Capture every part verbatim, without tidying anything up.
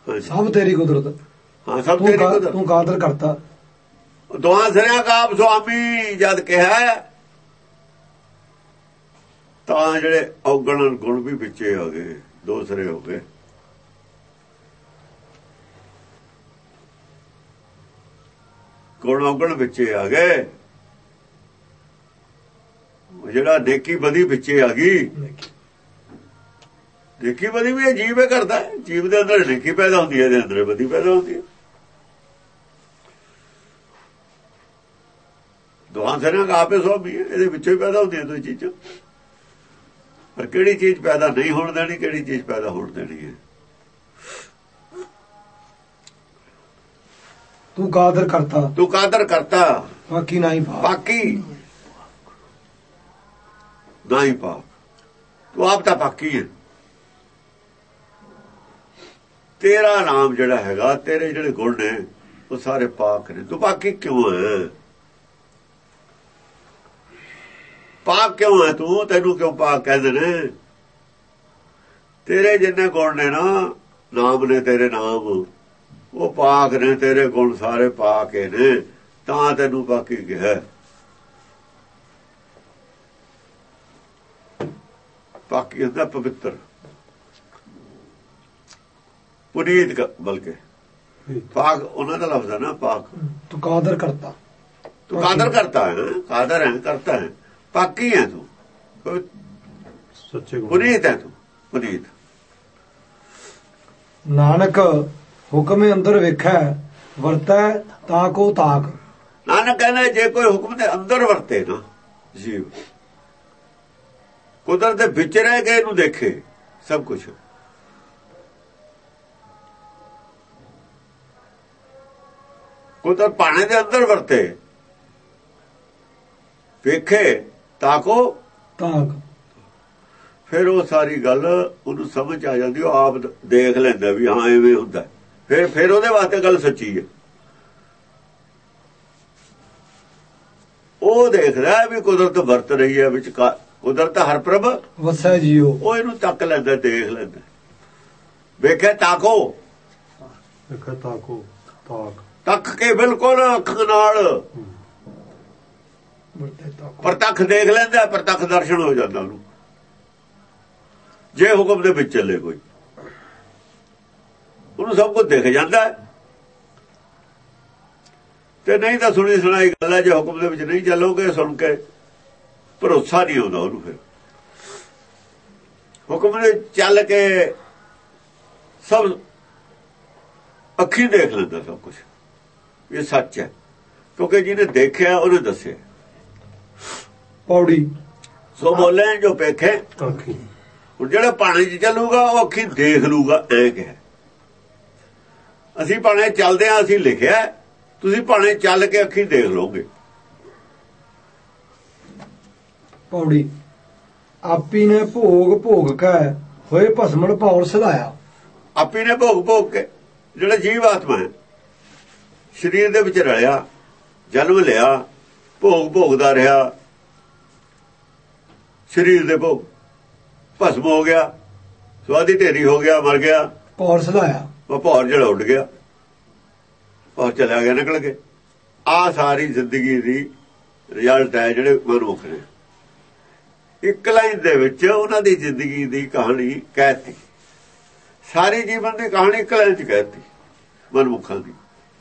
ਸਭ ਤੇਰੀ ਕੁਦਰਤ। ਹਾਂ ਸਭ ਤੇਰੀ ਕੁਦਰਤ। ਤੂੰ ਕਾਦਰ ਕਰਤਾ। ਦੋਹਾਂ ਸਿਰਿਆਂ ਕਾ ਆਪ ਸੁਆਮੀ ਜਦ ਕਿਹਾ ਤਾਂ ਜਿਹੜੇ ਔਗਣ ਗੁਣ ਵੀ ਵਿੱਚੇ ਆ ਗਏ, ਦੋ ਸਿਰੇ ਹੋ ਗਏ। ਗੁਣ ਔਗਣ ਵਿੱਚੇ ਆ ਗਏ। ਜਿਹੜਾ ਨੇਕੀ ਬਦੀ ਵਿੱਚੇ ਆ ਗਈ। ਨੇਕੀ ਬਦੀ ਵੀ ਜੀਵ ਹੀ ਕਰਦਾ ਹੈ। ਜੀਵ ਦੇ ਅੰਦਰ ਨੇਕੀ ਪੈਦਾ ਹੁੰਦੀ ਹੈ, ਇਹਦੇ ਅੰਦਰ ਬਦੀ ਪੈਦਾ ਹੁੰਦੀ ਹੈ। ਦੋਹਾਂ ਸਿਰਿਆਂ ਦਾ ਆਪੇ ਸੁਆਮੀ ਹੈ, ਇਹਦੇ ਵਿੱਚੋਂ ਹੀ ਪੈਦਾ ਹੁੰਦੀਆਂ ਦੋ ਚੀਜ਼ਾਂ। ਪਰ ਕਿਹੜੀ ਚੀਜ਼ ਪੈਦਾ ਨਹੀਂ ਹੋਣ ਦੇਣੀ, ਕਿਹੜੀ ਚੀਜ਼ ਪੈਦਾ ਹੋਣ ਦੇਣੀ ਹੈ। ਤੂੰ ਕਾਦਰ ਕਰਤਾ। ਤੂੰ ਕਾਦਰ ਕਰਤਾ ਬਾਕੀ ਨਹੀਂ ਪਾ। ਬਾਕੀ ਨਹੀਂ ਪਾ। ਤੂੰ ਆਪ ਤਾਂ ਬਾਕੀ ਹੈ। ਤੇਰਾ ਨਾਮ ਜਿਹੜਾ ਹੈਗਾ, ਤੇਰੇ ਜਿਹੜੇ ਗੁਣ ਨੇ ਉਹ ਸਾਰੇ ਪਾਕ ਨੇ। ਤੂੰ ਬਾਕੀ ਕਿਉਂ ਹੈ? ਪਾਕ ਕਿਉਂ ਹੈ ਤੂੰ? ਤੈਨੂੰ ਕਿਉਂ ਪਾਕ ਕਹਿੰਦੇ ਨੇ? ਤੇਰੇ ਜਿੰਨੇ ਗੁਣ ਨੇ ਨਾ, ਨਾਮ ਨੇ ਤੇਰੇ ਨਾਮ, ਉਹ ਪਾਕ ਨੇ। ਤੇਰੇ ਗੁਣ ਸਾਰੇ ਪਾਕ ਨੇ, ਤਾਂ ਤੈਨੂੰ ਬਾਕੀ ਕਿਹਾ। ਬਾਕੀ ਹੁੰਦਾ ਪਵਿੱਤਰ, ਪੁਨੀਤ, ਬਲਕਿ ਪਾਕ ਉਹਨਾਂ ਦਾ ਲਫ਼ਜ਼ ਹੈ ਨਾ, ਪਾਕ। ਤੂੰ ਕਾਦਰ ਕਰਤਾ। ਤੂੰ ਕਾਦਰ ਕਰਤਾ ਹੈ, ਕਾਦਰ ਹੈ, ਕਰਤਾ ਹੈ। ਪਾਕੀ ਹੈ ਤੂੰ, ਸੱਚੇ ਪੁਨੀਤ ਹੈ ਤੂੰ, ਪੁਨੀਤ। ਨਾਨਕ ਹੁਕਮ ਅੰਦਰ ਵੇਖੈ ਵਰਤੈ ਤਾਂ ਕੋ ਤਾਕ। ਨਾਨਕ ਕਹਿੰਦਾ ਜੇ ਕੋਈ ਹੁਕਮ ਦੇ ਅੰਦਰ ਵਰਤੇ ਨਾ ਜੀਵ, ਕੁਦਰਤ ਦੇ ਵਿੱਚ ਰਹਿ ਕੇ ਇਹਨੂੰ ਦੇਖੇ ਸਭ ਕੁਝ। ਕੁਦਰਤ ਪਾਣੇ ਦੇ ਅੰਦਰ ਵਰਤੇ, ਵੇਖੇ ਤਾਕੋ ਤਾਕ, ਫਿਰ ਉਹ ਸਾਰੀ ਗੱਲ ਉਹਨੂੰ ਸਮਝ ਆ ਜਾਂਦੀ। ਉਹ ਆਪ ਦੇਖ ਲੈਂਦਾ ਵੀ ਹਾਂ ਐਵੇਂ ਹੁੰਦਾ। ਫਿਰ ਫਿਰ ਉਹਦੇ ਵਾਸਤੇ ਗੱਲ ਸੱਚੀ ਹੈ। ਉਹ ਦੇਖਦਾ ਵੀ ਕੁਦਰਤ ਵਰਤ ਰਹੀ ਹੈ ਵਿੱਚ, ਕੁਦਰਤ ਹਰ ਪ੍ਰਭ ਵਸੈ ਜੀਓ। ਉਹ ਇਹਨੂੰ ਤੱਕ ਲੈਂਦਾ, ਦੇਖ ਲੈਂਦਾ। ਵੇਖੇ ਤਾਕੋ, ਵੇਖੇ ਤਾਕੋ, ਤਾਕ ਤੱਕ ਕੇ ਬਿਲਕੁਲ ਅੱਖ ਨਾਲ ਪ੍ਰਤੱਖ ਦੇਖ ਲੈਂਦਾ। ਪ੍ਰਤੱਖ ਦਰਸ਼ਨ ਹੋ ਜਾਂਦਾ ਉਹਨੂੰ। ਜੇ ਹੁਕਮ ਦੇ ਵਿੱਚ ਚੱਲੇ ਕੋਈ, ਉਹਨੂੰ ਸਭ ਕੁਝ ਦਿਖ ਜਾਂਦਾ। ਤੇ ਨਹੀਂ ਤਾਂ ਸੁਣੀ ਸੁਣਾਈ ਗੱਲ ਹੈ। ਜੇ ਹੁਕਮ ਦੇ ਵਿੱਚ ਨਹੀਂ ਚੱਲੋਗੇ, ਸੁਣ ਕੇ ਭਰੋਸਾ ਨਹੀਂ ਆਉਂਦਾ ਉਹਨੂੰ। ਫਿਰ ਹੁਕਮ ਦੇ ਚੱਲ ਕੇ ਸਭ ਅੱਖੀਂ ਦੇਖ ਲੈਂਦਾ ਸਭ ਕੁਝ। ਇਹ ਸੱਚ ਹੈ, ਕਿਉਂਕਿ ਜਿਹਨੇ ਦੇਖਿਆ ਉਹਨੇ ਦੱਸਿਆ। ਪੌੜੀ ਸੋ ਬੋਲੇ ਜੋ ਵੇਖੇ ਅੱਖੀ। ਹੁਣ ਜਿਹੜਾ ਪਾਣੀ 'ਚ ਚੱਲੂਗਾ ਉਹ ਅੱਖੀਂ ਦੇਖ ਲੂਗਾ। ਐ ਕਿਹਾ ਅਸੀਂ ਪਾਣੀ ਚੱਲਦੇ ਹਾਂ, ਅਸੀਂ ਲਿਖਿਆ, ਤੁਸੀਂ ਪਾਣੀ ਚੱਲ ਕੇ ਅੱਖੀਂ ਦੇਖ ਲਓਗੇ। ਪੌੜੀ ਆਪੀ ਨੇ ਭੋਗ ਭੋਗ ਕੇ ਹੋਏ ਭਸਮਣ ਭੌਰ ਸਦਾਇਆ। ਆਪੀ ਨੇ ਭੋਗ ਭੋਗ ਕੇ, ਜਿਹੜਾ ਜੀਵ ਆਤਮਾ ਹੈ ਸਰੀਰ ਦੇ ਵਿੱਚ ਰਲਿਆ, ਜਨਮ ਲਿਆ, ਭੋਗ ਭੋਗਦਾ ਰਿਹਾ। ਸਰੀਰ ਦੇ ਭੋਗ ਭਸਮ ਹੋ ਗਿਆ, ਸਵਾਦੀ ਢੇਰੀ ਹੋ ਗਿਆ, ਮਰ ਗਿਆ। ਭੌਰ ਸਦਾਇਆ, ਉਹ ਭੌਰ ਜਿਹੜਾ ਉੱਡ ਗਿਆ, ਭੌਰ ਚਲਾ ਗਿਆ, ਨਿਕਲ ਕੇ। ਆਹ ਸਾਰੀ ਜ਼ਿੰਦਗੀ ਦੀ ਰਿਜ਼ਲਟ ਹੈ ਜਿਹੜੇ ਮਨੁੱਖ ਨੇ ਇੱਕ ਲਾਈਨ ਦੇ ਵਿੱਚ ਉਹਨਾਂ ਦੀ ਜ਼ਿੰਦਗੀ ਦੀ ਕਹਾਣੀ ਕਹਿਤੀ। ਸਾਰੀ ਜੀਵਨ ਦੀ ਕਹਾਣੀ ਇੱਕ ਲਾਈਨ 'ਚ ਕਹਿਤੀ ਮਨੁੱਖਾਂ ਦੀ।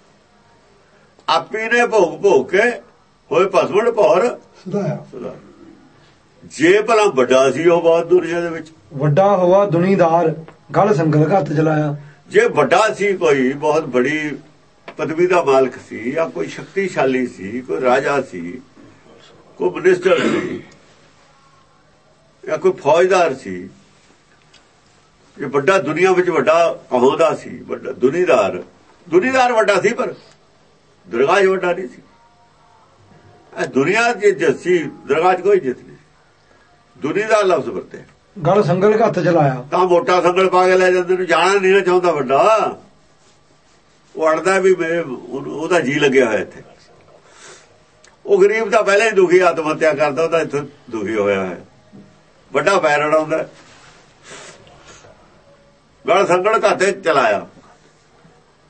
ਆਪੀ ਨੇ ਭੋਗ ਭੋਗ ਕੇ ਹੋਏ ਭਸਮਣ ਭੌਰ ਸਦਾਇਆ। ਜੇ ਭਲਾ ਵੱਡਾ ਸੀ ਉਹ ਬਹੁਤ ਦੁਨੀਆ ਦੇ ਵਿੱਚ, ਵੱਡਾ ਹੋਆ ਦੁਨੀਦਾਰ ਗਲ ਸੰਗਲ ਘੱਤ ਚਲਾਇਆ। ਜੇ ਵੱਡਾ ਸੀ, ਕੋਈ ਬਹੁਤ ਬੜੀ ਪਦਵੀ ਦਾ ਮਾਲਕ ਸੀ, ਜਾਂ ਕੋਈ ਸ਼ਕਤੀਸ਼ਾਲੀ ਸੀ, ਕੋਈ ਰਾਜਾ ਸੀ, ਕੋਈ ਮਿਨਿਸਟਰ ਸੀ, ਜਾਂ ਕੋਈ ਫੌਜਦਾਰ ਸੀ, ਇਹ ਵੱਡਾ ਦੁਨੀਆ ਵਿੱਚ ਵੱਡਾ ਅਹੁਦਾ ਸੀ, ਵੱਡਾ ਦੁਨੀਦਾਰ। ਦੁਨੀਦਾਰ ਵੱਡਾ ਸੀ, ਪਰ ਦਰਗਾਹ ਵੱਡਾ ਨਹੀਂ ਸੀ। ਇਹ ਦੁਨੀਆ ਦੀ ਜਿੱਤ ਸੀ, ਦਰਗਾਹ ਕੋਈ ਜਿੱਤ ਨਹੀਂ। ਦੁਨੀਦਾਰ ਲਫ਼ਜ਼ ਵਰਤੇ। ਗਲ ਸੰਗਲ ਘੱਤ ਚਲਾਇਆ, ਤਾਂ ਮੋਟਾ ਸੰਗਲ ਪਾ ਕੇ ਲੈ ਜਾਂਦੇ ਨੂੰ। ਜਾਣਾ ਨਹੀਂ ਨਾ ਚਾਹੁੰਦਾ ਵੱਡਾ, ਉਹ ਅੜਦਾ ਵੀ ਉਹਦਾ ਜੀ ਲੱਗਿਆ ਹੋਇਆ ਇੱਥੇ। ਉਹ ਗਰੀਬ ਤਾਂ ਪਹਿਲਾਂ ਹੀ ਦੁਖੀ ਆਤਮ ਹੱਤਿਆ ਕਰਦਾ, ਉਹਦਾ ਇੱਥੇ ਦੁਖੀ ਹੋਇਆ ਹੈ। ਵੱਡਾ ਪੈਰ ਅੜਾਉਂਦਾ। ਗਲ ਸੰਗਲ ਘਾਤੇ ਚਲਾਇਆ,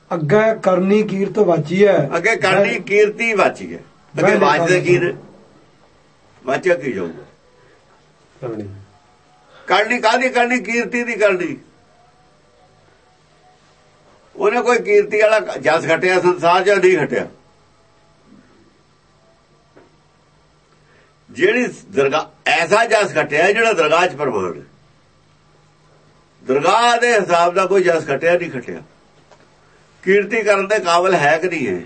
ਅੱਗੇ ਕਰਨੀ ਕੀਰਤ ਵਾਚੀ ਹੈ। ਅੱਗੇ ਕਰਨੀ ਕੀਰਤੀ ਵਾਚੀ ਹੈ। ਅੱਗੇ ਵਾਚਦੇ ਕੀ ਨੇ? ਵਾਚਿਆ ਕੀ ਜਾਊਗਾ? ਕਰਨੀ ਕਰਨੀ ਕਾਹਦੀ ਕਰਨੀ? ਕੀਰਤੀ ਦੀ ਕਰਨੀ। ਉਹਨੇ ਕੋਈ ਕੀਰਤੀ ਵਾਲਾ ਜਸ ਘਟਿਆ ਸੰਸਾਰ ਜਾਂ ਨਹੀਂ ਘਟਿਆ? ਜਿਹੜੀ ਦਰਗਾਹ ਐਸਾ ਜਸ ਘਟਿਆ ਜਿਹੜਾ ਦਰਗਾਹ 'ਚ ਪ੍ਰਮਾਣ। ਦਰਗਾਹ ਦੇ ਹਿਸਾਬ ਦਾ ਕੋਈ ਜਸ ਘਟਿਆ ਨਹੀਂ ਘਟਿਆ। ਕੀਰਤੀ ਕਰਨ ਦੇ ਕਾਬਲ ਹੈ ਕਿ ਨਹੀਂ ਹੈ,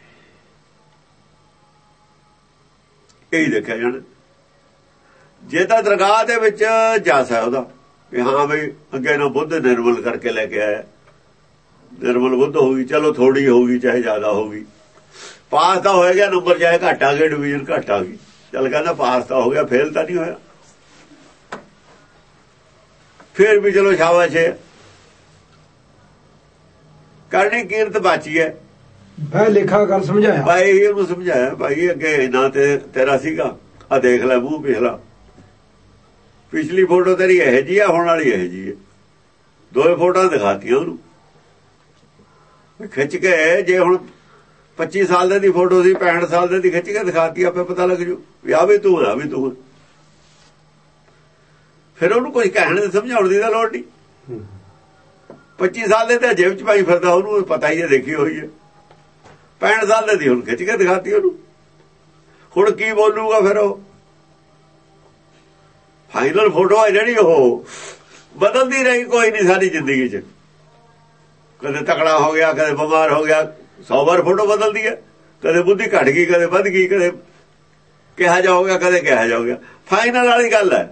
ਇਹੀ ਦੇਖਿਆ ਜਾਣਾ। ਜੇ ਤਾਂ ਦਰਗਾਹ ਦੇ ਵਿੱਚ ਜਸ ਹੈ ਉਹਦਾ ਕਿ ਹਾਂ ਬਈ ਅੱਗੇ ਨਾ ਬੁੱਧ ਨਿਰਮਲ ਕਰਕੇ ਲੈ ਕੇ ਆਇਆ, ਨਿਰਮਲ ਬੁੱਧ ਹੋ ਗਈ, ਚਲੋ ਥੋੜੀ ਹੋਊਗੀ ਚਾਹੇ ਜ਼ਿਆਦਾ ਹੋਊਗੀ, ਪਾਸ ਤਾਂ ਹੋਇਆ ਗਿਆ, ਨੰਬਰ ਚਾਹੇ ਘੱਟ ਆ ਗਏ, ਡਿਵੀਜ਼ਨ ਘੱਟ ਆ ਗਈ, ਚੱਲ ਕਹਿੰਦਾ ਪਾਸ ਤਾਂ ਹੋ ਗਿਆ, ਫੇਲ ਤਾਂ ਨਹੀਂ ਹੋਇਆ। ਫਿਰ ਵੀ ਚਲੋ ਸ਼ਾਬਾਸ਼ ਹੈ। ਕਰਨੀ ਕੀਰਤ ਬਾਚੀ ਹੈ। ਭਾਈ ਲੇਖਾ ਗੱਲ ਸਮਝਾਇਆ, ਭਾਈ ਇਹਨੂੰ ਸਮਝਾਇਆ, ਭਾਈ ਅੱਗੇ ਨਾ ਤੇ ਤੇਰਾ ਸੀਗਾ, ਆ ਦੇਖ ਲੈ ਮੂੰਹ ਪਿਛਲਾ, ਪਿਛਲੀ ਫੋਟੋ ਤੇਰੀ ਇਹੋ ਜਿਹੀ ਆ, ਹੁਣ ਵਾਲੀ ਇਹੋ ਜਿਹੀ ਹੈ। ਦੋਵੇਂ ਫੋਟੋਆਂ ਦਿਖਾਤੀਆਂ ਉਹਨੂੰ ਖਿੱਚ ਕੇ। ਜੇ ਹੁਣ ਪੱਚੀ ਸਾਲ ਦੀ ਫੋਟੋ ਸੀ, ਪੈਂਹਠ ਸਾਲ ਦੀ ਖਿੱਚ ਕੇ ਦਿਖਾਤੀ, ਆਪੇ ਪਤਾ ਲੱਗ ਜੂ ਵੀ ਆ ਵੀ ਤੂੰ ਆ ਵੀ ਤੂੰ। ਫਿਰ ਉਹਨੂੰ ਕੁਝ ਕਹਿਣ ਦੇ ਸਮਝਾਉਣ ਦੀ ਤਾਂ ਲੋੜ ਨਹੀਂ। ਪੱਚੀ ਸਾਲ ਦੇ ਤਾਂ ਜੇਬ 'ਚ ਪਾਈ ਫਿਰਦਾ, ਉਹਨੂੰ ਪਤਾ ਹੀ ਹੈ, ਦੇਖੀ ਹੋਈ ਹੈ। ਪੈਂਹਠ ਸਾਲ ਦੀ ਹੁਣ ਖਿੱਚ ਕੇ ਦਿਖਾਤੀ ਉਹਨੂੰ, ਹੁਣ ਕੀ ਬੋਲੂਗਾ ਫਿਰ ਉਹ? ਫਾਈਨਲ ਫੋਟੋ ਹੈ ਜਿਹੜੀ, ਉਹ ਬਦਲਦੀ ਰਹੀ ਕੋਈ ਨਹੀਂ ਸਾਡੀ ਜ਼ਿੰਦਗੀ 'ਚ। ਕਦੇ ਤਕੜਾ ਹੋ ਗਿਆ, ਕਦੇ ਬਿਮਾਰ ਹੋ ਗਿਆ, ਸੌ ਵਾਰ ਫੋਟੋ ਬਦਲਦੀ ਹੈ। ਕਦੇ ਬੁੱਧੀ ਘਟ ਗਈ, ਕਦੇ ਵੱਧ ਗਈ, ਕਦੇ ਕਿਹਾ ਜਾ ਹੋ ਗਿਆ, ਕਦੇ ਕਿਹਾ ਜਾ ਹੋ ਗਿਆ। ਫਾਈਨਲ ਵਾਲੀ ਗੱਲ ਹੈ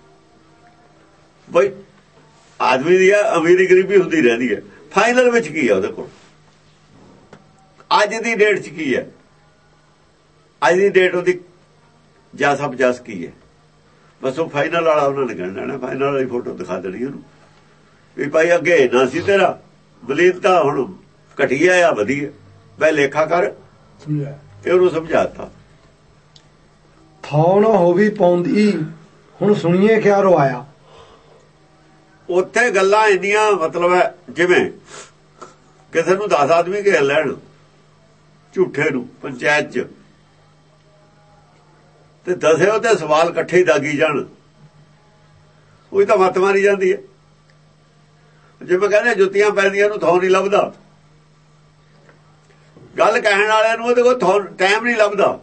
ਬਈ, ਆਦਮੀ ਦੀ ਅਮੀਰੀ ਗਰੀਬੀ ਹੁੰਦੀ ਰਹਿੰਦੀ ਹੈ। ਫਾਈਨਲ ਵਿੱਚ ਕੀ ਹੈ ਉਹਦੇ ਕੋਲ? ਅੱਜ ਦੀ ਡੇਟ 'ਚ ਕੀ ਹੈ? ਅੱਜ ਦੀ ਡੇਟ ਉਹਦੀ ਜਸ ਅਪ ਜਸ ਕੀ ਹੈ? ਬਸ ਉਹ ਫਾਈਨਲ ਵਾਲਾ ਉਹਨਾਂ ਨੇ ਕਹਿਣਾ ਨਾ, ਫਾਈਨਲ ਵਾਲੀ ਫੋਟੋ ਦਿਖਾ ਦੇਣੀ ਉਹਨੂੰ ਵੀ ਭਾਈ ਅੱਗੇ ਨਾ ਸੀ ਤੇਰਾ, ਬਲੀਨਤਾ ਹੁਣ ਘਟੀਆ ਆ ਵਧੀਆ, ਮੈਂ ਲੇਖਾ ਕਰ ਤੇ ਉਹਨੂੰ ਸਮਝਾਤਾ। ਥਾਉ ਨਾ ਹੋਵੀ ਪਾਉਂਦੀ, ਹੁਣ ਸੁਣੀਏ ਕਿਆ ਰਵਾਇਆ। ਉੱਥੇ ਗੱਲਾਂ ਇੰਨੀਆਂ, ਮਤਲਬ ਹੈ ਜਿਵੇਂ ਕਿਸੇ ਨੂੰ ਦਸ ਆਦਮੀ ਘੇਰ ਲੈਣ ਝੂਠੇ ਨੂੰ ਪੰਚਾਇਤ 'ਚ, ਤੇ ਦਸੇ ਉਹਦੇ ਸਵਾਲ ਇਕੱਠੇ ਹੀ ਦਾਗੀ ਜਾਣ, ਉਹੀ ਤਾਂ ਮੱਤ ਮਾਰੀ ਜਾਂਦੀ ਹੈ। ਜਿਵੇਂ ਕਹਿੰਦੇ ਜੁੱਤੀਆਂ ਪੈਂਦੀਆਂ ਨੂੰ ਥਾਂ ਨਹੀਂ ਲੱਭਦਾ, ਗੱਲ ਕਹਿਣ ਵਾਲਿਆਂ ਨੂੰ ਉਹਦੇ ਕੋਲ ਟਾਈਮ ਨਹੀਂ ਲੱਭਦਾ।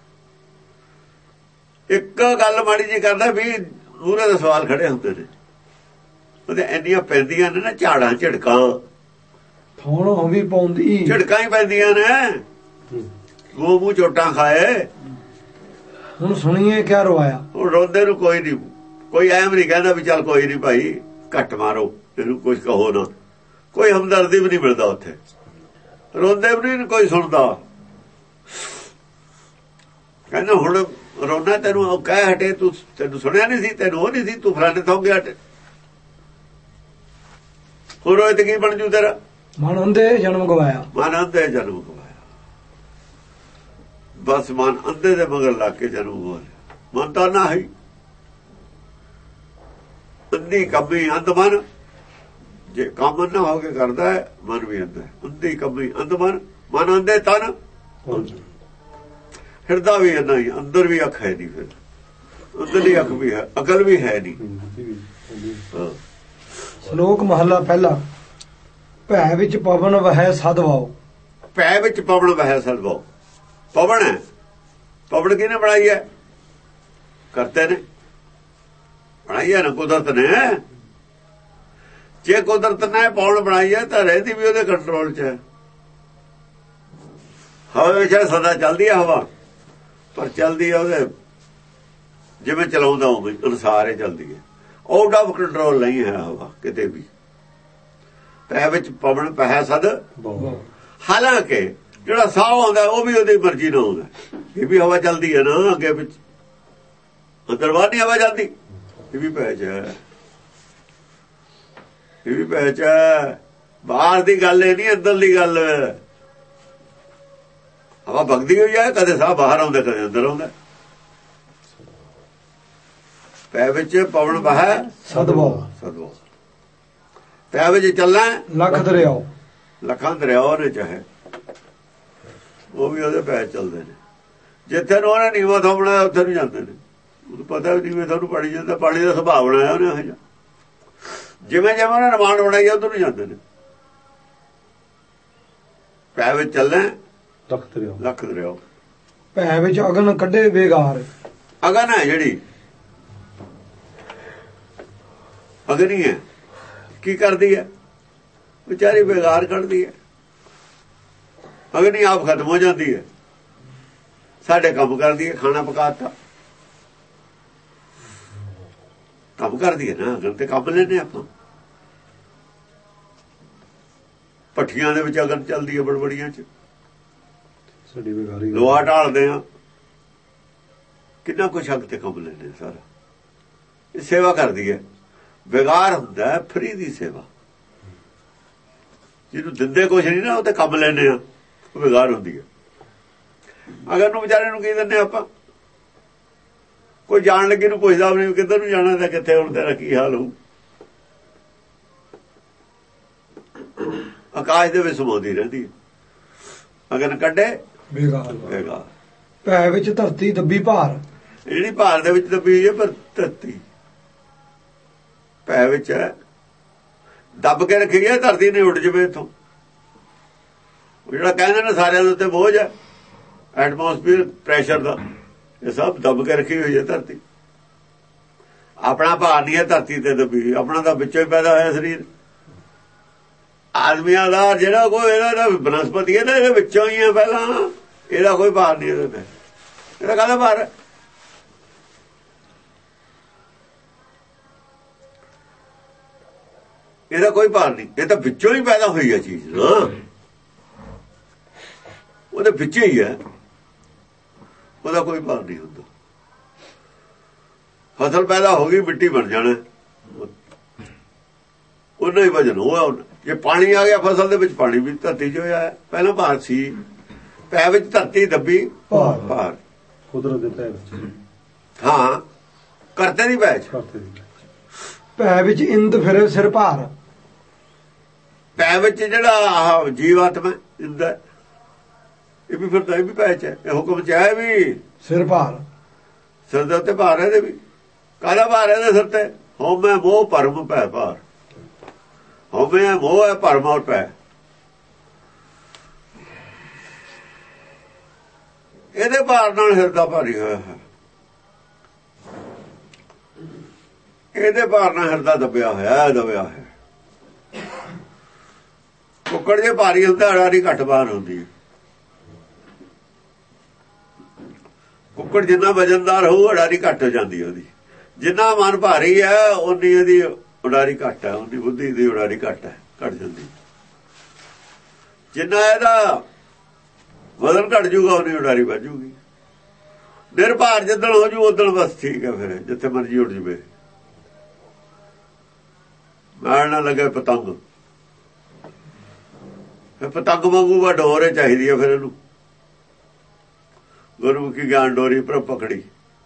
ਇੱਕ ਗੱਲ ਮਾੜੀ ਜੀ ਕਰਦਾ ਵੀ ਮੂਹਰੇ ਦੇ ਸਵਾਲ ਖੜੇ ਹੁੰਦੇ ਨੇ, ਉਹਦੇ ਇੰਨੀਆਂ ਪੈਂਦੀਆਂ ਨੇ ਨਾ ਝਾੜਾਂ ਝਿੜਕਾਂ, ਥਾਉ ਨਾ ਹੋਵੀ ਪਾਉਂਦੀ, ਝਿੜਕਾਂ ਹੀ ਪੈਂਦੀਆਂ ਨੇ, ਗੋ ਮੂੰਹ ਚੋਟਾਂ ਖਾਏ। ਹੁਣ ਸੁਣੀਏ ਕਿਆ ਰਵਾਇਆ। ਹੁਣ ਰੋਂਦੇ ਨੂੰ ਕੋਈ ਨਹੀਂ, ਕੋਈ ਐਮ ਨਹੀਂ ਕਹਿੰਦਾ ਵੀ ਚੱਲ ਕੋਈ ਨਹੀਂ ਭਾਈ ਘੱਟ ਮਾਰੋ, ਇਹਨੂੰ ਕੁਝ ਕਹੋ ਨਾ, ਕੋਈ ਹਮਦਰਦੀ ਵੀ ਨਹੀਂ ਮਿਲਦਾ ਉੱਥੇ। ਰੋਂਦੇ ਵੀ ਨਹੀਂ ਕੋਈ ਸੁਣਦਾ। ਕਹਿੰਦਾ ਹੁਣ ਰੋਣਾ ਤੈਨੂੰ ਉਹ ਕਹਿ ਹਟੇ, ਤੂੰ ਤੈਨੂੰ ਸੁਣਿਆ ਨਹੀਂ ਸੀ, ਤੈਨੂੰ ਉਹ ਨਹੀਂ ਸੀ, ਤੂੰ ਫਲਾਣੇ ਤੋਂ ਗਿਆ ਹਟੇ, ਹੁਣ ਰੋਏ ਤੇ ਕੀ ਬਣ ਜੂ ਤੇਰਾ? ਮਨ ਅੰਧੇ ਜਨਮ ਗਵਾਇਆ, ਮਨ ਅੰਧੇ ਜਨਮ ਗਵਾਇਆ। ਬਸ ਮਨ ਅੰਧੇ ਦੇ ਮਗਰ ਲੱਗ ਕੇ ਜਨਮ ਗਵਾਇਆ। ਮਨ ਤਾਂ ਨਾ ਹੀ ਅੰਧੀ ਕੰਮੀ ਅੰਧ ਮਨ, ਜੇ ਕੰਮ ਨਾ ਹੋ ਕੇ ਕਰਦਾ ਹੈ ਮਨ ਵੀ ਅੰਧਾ। ਅੰਧੀ ਕੰਮੀ ਅੰਧ ਮਨ, ਮਨ ਅੰਧੇ ਤਨ, ਹਿਰਦਾ ਵੀ ਅੰਨਾ ਹੀ, ਅੰਦਰ ਵੀ ਅੱਖ ਹੈ ਨਹੀਂ, ਫਿਰ ਅੰਦਰਲੀ ਅੱਖ ਵੀ ਹੈ, ਅਕਲ ਵੀ ਹੈ ਨਹੀਂ। ਸ਼ਲੋਕ ਮਹਲਾ ਪਹਿਲਾ। ਭੈ ਵਿੱਚ ਪਵਨ ਵਹੈ ਸਦਵਾਓ। ਭੈ ਵਿੱਚ ਪਵਨ ਵਹੈ ਸਦਵਾਓ। ਪਵਨ ਹੈ, ਪਵਨ ਕਿਹਨੇ ਬਣਾਈ ਹੈ? ਕਰਤੇ ਨੇ ਬਣਾਈ ਹੈ ਨਾ, ਕੁਦਰਤ ਨੇ। ਜੇ ਕੁਦਰਤ ਨੇ ਪਵਨ ਬਣਾਈ ਹੈ ਤਾਂ ਰਹਿੰਦੀ ਵੀ ਉਹਦੇ ਕੰਟਰੋਲ 'ਚ ਹੈ। ਹਵਾ ਵਿੱਚ ਸਦਾ ਚੱਲਦੀ ਹੈ ਹਵਾ, ਪਰ ਚੱਲਦੀ ਹੈ ਉਹਦੇ ਜਿਵੇਂ ਚਲਾਉਂਦਾ ਉਵੇਂ ਅਨੁਸਾਰ ਹੀ ਚੱਲਦੀ ਹੈ। ਆਊਟ ਆਫ ਕੰਟਰੋਲ ਨਹੀਂ ਹੈ ਹਵਾ ਕਿਤੇ ਵੀ। ਪੈ ਵਿੱਚ ਪਵਨ ਪਹਿ ਸਦ, ਹਾਲਾਂਕਿ ਜਿਹੜਾ ਸਾਹ ਆਉਂਦਾ ਉਹ ਵੀ ਉਹਦੀ ਮਰਜ਼ੀ ਨਾਲ ਆਉਂਦਾ। ਇਹ ਵੀ ਹਵਾ ਚੱਲਦੀ ਹੈ ਨਾ, ਅੱਗੇ ਵਿੱਚ ਅੰਦਰ ਬਾਹਰ ਨਹੀਂ ਹਵਾ ਜਾਂਦੀ। ਇਹ ਵੀ ਪਹਿਚ ਹੈ, ਇਹ ਵੀ ਪਹਿਚ ਹੈ। ਬਾਹਰ ਦੀ ਗੱਲ ਇਹ ਨਹੀਂ, ਅੰਦਰ ਦੀ ਗੱਲ। ਹਵਾ ਵਗਦੀ ਹੋਈ ਹੈ, ਕਦੇ ਸਾਹ ਬਾਹਰ ਆਉਂਦਾ, ਕਦੇ ਅੰਦਰ ਆਉਂਦਾ। ਪੈ ਵਿੱਚ ਪਵਨ ਵਹੈ ਸਦਵਾਓ। ਸਦਵਾਓ। ਪੈ ਵਿੱਚ ਚੱਲਣਾ ਲੱਖ ਦਰਿਆਓ। ਲੱਖਾਂ ਦਰਿਆਵਾਂ ਨੇ ਚਾਹੇ, ਉਹ ਵੀ ਉਹਦੇ ਪੈਰ ਚੱਲਦੇ ਨੇ। ਜਿੱਥੇ ਨੂੰ ਉਹਨੇ ਨੀਵਾਂ ਥਾਂ ਬਣਾਇਆ ਉੱਥੇ ਨੂੰ ਜਾਂਦੇ ਨੇ। ਉਹਨੂੰ ਪਤਾ ਵੀ ਨੀਵੇਂ ਤੁਹਾਨੂੰ ਪਾਣੀ ਜਾਂਦਾ, ਪਾਣੀ ਦਾ ਸੁਭਾਅ ਬਣਾਇਆ ਉਹਨੇ ਇਹੋ ਜਿਹਾ। ਜਿਵੇਂ ਜਿਵੇਂ ਉਹਨੇ ਰਮਾਨ ਬਣਾਈ ਉੱਧਰ ਨੂੰ ਜਾਂਦੇ ਨੇ। ਪੈ ਵਿੱਚ ਚੱਲੇ ਲੱਖ ਦਰਿਆ, ਲੱਖ ਦਰਿਆ। ਭੈ ਵਿੱਚ ਅਗਨ ਕੱਢੇ ਬੇਗਾਰ। ਅਗਨ ਹੈ ਜਿਹੜੀ ਅਗਨੀ ਹੈ, ਕੀ ਕਰਦੀ ਹੈ? ਵਿਚਾਰੀ ਬੇਗਾਰ ਕੱਢਦੀ ਹੈ। ਅਗਨੀ ਆਪ ਖਤਮ ਹੋ ਜਾਂਦੀ ਹੈ, ਸਾਡੇ ਕੰਮ ਕਰਦੀ ਹੈ। ਖਾਣਾ ਪਕਾਤਾ ਕੰਮ ਕਰਦੀ ਹੈ ਨਾ, ਅਗਨ ਤੇ ਕੰਮ ਲੈਣੇ ਆਪਾਂ। ਭੱਠੀਆਂ ਦੇ ਵਿੱਚ ਅਗਨ ਚੱਲਦੀ ਹੈ, ਬੜਬੜੀਆਂ ਚ ਸਾਡੀ ਬੇਗਾਰੀ, ਲੋਹਾ ਢਾਲਦੇ ਆ, ਕਿੰਨਾ ਕੁਛ ਅੱਗ ਤੇ ਕੰਮ ਲੈਣੇ ਸਾਰਾ। ਇਹ ਸੇਵਾ ਕਰਦੀ ਹੈ। ਬੇਗਾਰ ਹੁੰਦਾ ਫਰੀ ਦੀ ਸੇਵਾ। ਜਿਹਨੂੰ ਦਿੰਦੇ ਕੁਛ ਨਹੀਂ ਨਾ, ਉਹ ਤੇ ਕੰਮ ਲੈਣੇ ਆ, ਉਹ ਬੇਗਾਰ ਹੁੰਦੀ ਹੈ। ਅਗਰ ਨੂੰ ਵਿਚਾਰੇ ਨੂੰ ਕੀ ਦਿੰਦੇ ਆਪਾਂ? ਕੋਈ ਜਾਣ ਲੱਗੇ ਨੂੰ ਪੁੱਛਦਾ ਵੀ ਨਹੀਂ ਕਿੱਧਰ ਨੂੰ ਜਾਣਾ ਤਾਂ ਕਿੱਥੇ, ਹੁਣ ਤੇਰਾ ਕੀ ਹਾਲ ਹੋਊ। ਆਕਾਸ਼ ਦੇ ਵਿੱਚ ਸਮਾਉਂਦੀ ਰਹਿੰਦੀ ਹੈ। ਅਗਨ ਕੱਢੇ ਬੇਗਾਰ। ਬੇਗਾਰ। ਭੈ ਵਿੱਚ ਧਰਤੀ ਦੱਬੀ ਭਾਰ। ਜਿਹੜੀ ਭਾਰ ਦੇ ਵਿੱਚ ਦੱਬੀ ਹੋਈ ਹੈ, ਪਰ ਧਰਤੀ ਭੈ ਵਿੱਚ ਹੈ, ਦੱਬ ਕੇ ਰੱਖੀ ਹੈ। ਧਰਤੀ ਨੇ ਉੱਡ ਜਵੇ ਇੱਥੋਂ। ਜਿਹੜਾ ਕਹਿੰਦੇ ਨੇ ਸਾਰਿਆਂ ਦੇ ਉੱਤੇ ਬੋਝ ਹੈ ਐਟਮੋਸਫੀਅਰ ਪ੍ਰੈਸ਼ਰ ਦਾ, ਇਹ ਸਭ ਦੱਬ ਕੇ ਰੱਖੀ ਹੋਈ ਹੈ ਧਰਤੀ। ਆਪਣਾ ਭਾਰ ਨਹੀਂ ਹੈ ਧਰਤੀ ਤੇ ਦੱਬੀ, ਆਪਣਾ ਤਾਂ ਵਿੱਚੋਂ ਹੀ ਪੈਦਾ ਹੋਇਆ ਸਰੀਰ। ਆਦਮੀਆਂ ਦਾ ਜਿਹੜਾ ਕੋਈ ਇਹਦਾ ਬਨਸਪਤੀ ਹੈ ਨਾ, ਇਹਦੇ ਵਿੱਚੋਂ ਹੀ ਹੈ ਪਹਿਲਾਂ। ਇਹਦਾ ਕੋਈ ਭਾਰ ਨਹੀਂ ਇਹਦੇ ਤੇ। ਇਹਦਾ ਕਾਹਦਾ ਭਾਰ ਹੈ? ਇਹਦਾ ਕੋਈ ਭਾਰ ਨਹੀਂ। ਇਹ ਤਾਂ ਵਿੱਚੋਂ ਹੀ ਪੈਦਾ ਹੋਈ ਹੈ ਚੀਜ਼ ਨਾ, ਉਹਦੇ ਵਿੱਚ ਹੀ ਹੈ। ਉਹਦਾ ਕੋਈ ਭਾਰ ਨਹੀਂ ਹੁੰਦਾ। ਫਸਲ ਪੈਦਾ ਹੋ ਗਈ, ਮਿੱਟੀ ਬਣ ਜਾਣਾ, ਉਹਨਾਂ ਹੀ ਵਜਨ ਹੋਇਆ। ਜੇ ਪਾਣੀ ਆ ਗਿਆ ਫਸਲ ਦੇ ਵਿੱਚ, ਪਾਣੀ ਵੀ ਧਰਤੀ 'ਚ ਹੋਇਆ ਹੈ। ਪਹਿਲਾਂ ਭਾਰ ਸੀ, ਪੈ ਵਿੱਚ ਧਰਤੀ ਦੱਬੀ ਭਾਰ। ਭਾਰ ਕੁਦਰਤ ਦੇ ਪੈ ਵਿੱਚ, ਹਾਂ, ਕਰਤੇ ਦੀ ਪੈ 'ਚ। ਭੈ ਵਿੱਚ ਇੰਦ ਫਿਰੇ ਸਿਰ ਭਾਰ। ਪੈ ਵਿੱਚ ਜਿਹੜਾ ਆਹ ਜੀਵਾਤਮਾ ਇੰਦ ਹੈ, ਇਹ ਵੀ ਫਿਰਦਾ, ਇਹ ਵੀ ਪੈ 'ਚ ਹੈ। ਇਹ ਹੁਕਮ 'ਚ ਹੈ ਵੀ ਸਿਰ ਭਾਰ। ਸਿਰ ਦੇ ਉੱਤੇ ਭਾਰ ਹੈ। ਇਹਦੇ ਵੀ ਕਾਹਦਾ ਭਾਰ ਹੈ? ਇਹਦੇ ਸਿਰ ਤੇ ਹਉਮੈ ਮੋਹ ਭਰਮ ਭੈ ਭਾਰ। ਹਉਮੈ ਮੋਹ ਹੈ, ਭਰਮ ਔਰ ਭੈ। ਇਹਦੇ ਭਾਰ ਨਾਲ ਹਿਰਦਾ ਭਾਰੀ ਹੋਇਆ ਹੈ। ਇਹਦੇ ਭਾਰ ਨਾਲ ਹਿਰਦਾ ਦੱਬਿਆ ਹੋਇਆ, ਦਬਿਆ ਹੈ। ਕੁੱਕੜ ਜੇ ਭਾਰੀ ਹੁੰਦਾ, ਅੜਾਰੀ ਘੱਟ ਬਾਹਰ ਹੁੰਦੀ ਹੈ। ਕੁੱਕੜ ਜਿੰਨਾ ਵਜਨਦਾਰ ਹੋਊ, ਉਡਾਰੀ ਘੱਟ ਹੋ ਜਾਂਦੀ ਹੈ ਉਹਦੀ। ਜਿੰਨਾ ਮਨ ਭਾਰੀ ਹੈ, ਉਨੀ ਉਹਦੀ ਉਡਾਰੀ ਘੱਟ ਹੈ, ਉਹਦੀ ਬੁੱਧੀ ਦੀ ਉਡਾਰੀ ਘੱਟ ਹੈ, ਘੱਟ ਜਾਂਦੀ। ਜਿੰਨਾ ਇਹਦਾ ਵਜ਼ਨ ਘੱਟ ਜੂਗਾ, ਉਹਨੀ ਉਡਾਰੀ ਵੱਧ ਜੂਗੀ। ਨਿਰਭਾਰ ਜਿੱਦਣ ਹੋ ਜੂ ਉਦਣ ਬਸ ਠੀਕ ਹੈ। ਫਿਰ ਜਿੱਥੇ ਮਰਜੀ ਉੱਡ ਜਵੇ। ਨਾਲ ਨਾ ਲੱਗੇ ਪਤੰਗ, ਫਿਰ ਪਤੰਗ ਵਾਂਗੂ ਵਾ ਡੋਰੇ ਚਾਹੀਦੀ ਹੈ। ਫਿਰ ਇਹਨੂੰ ਗੁਰਮੁਖੀ ਗਿਆਨ ਡੋਰੀ ਪਰ ਪਕੜੀ।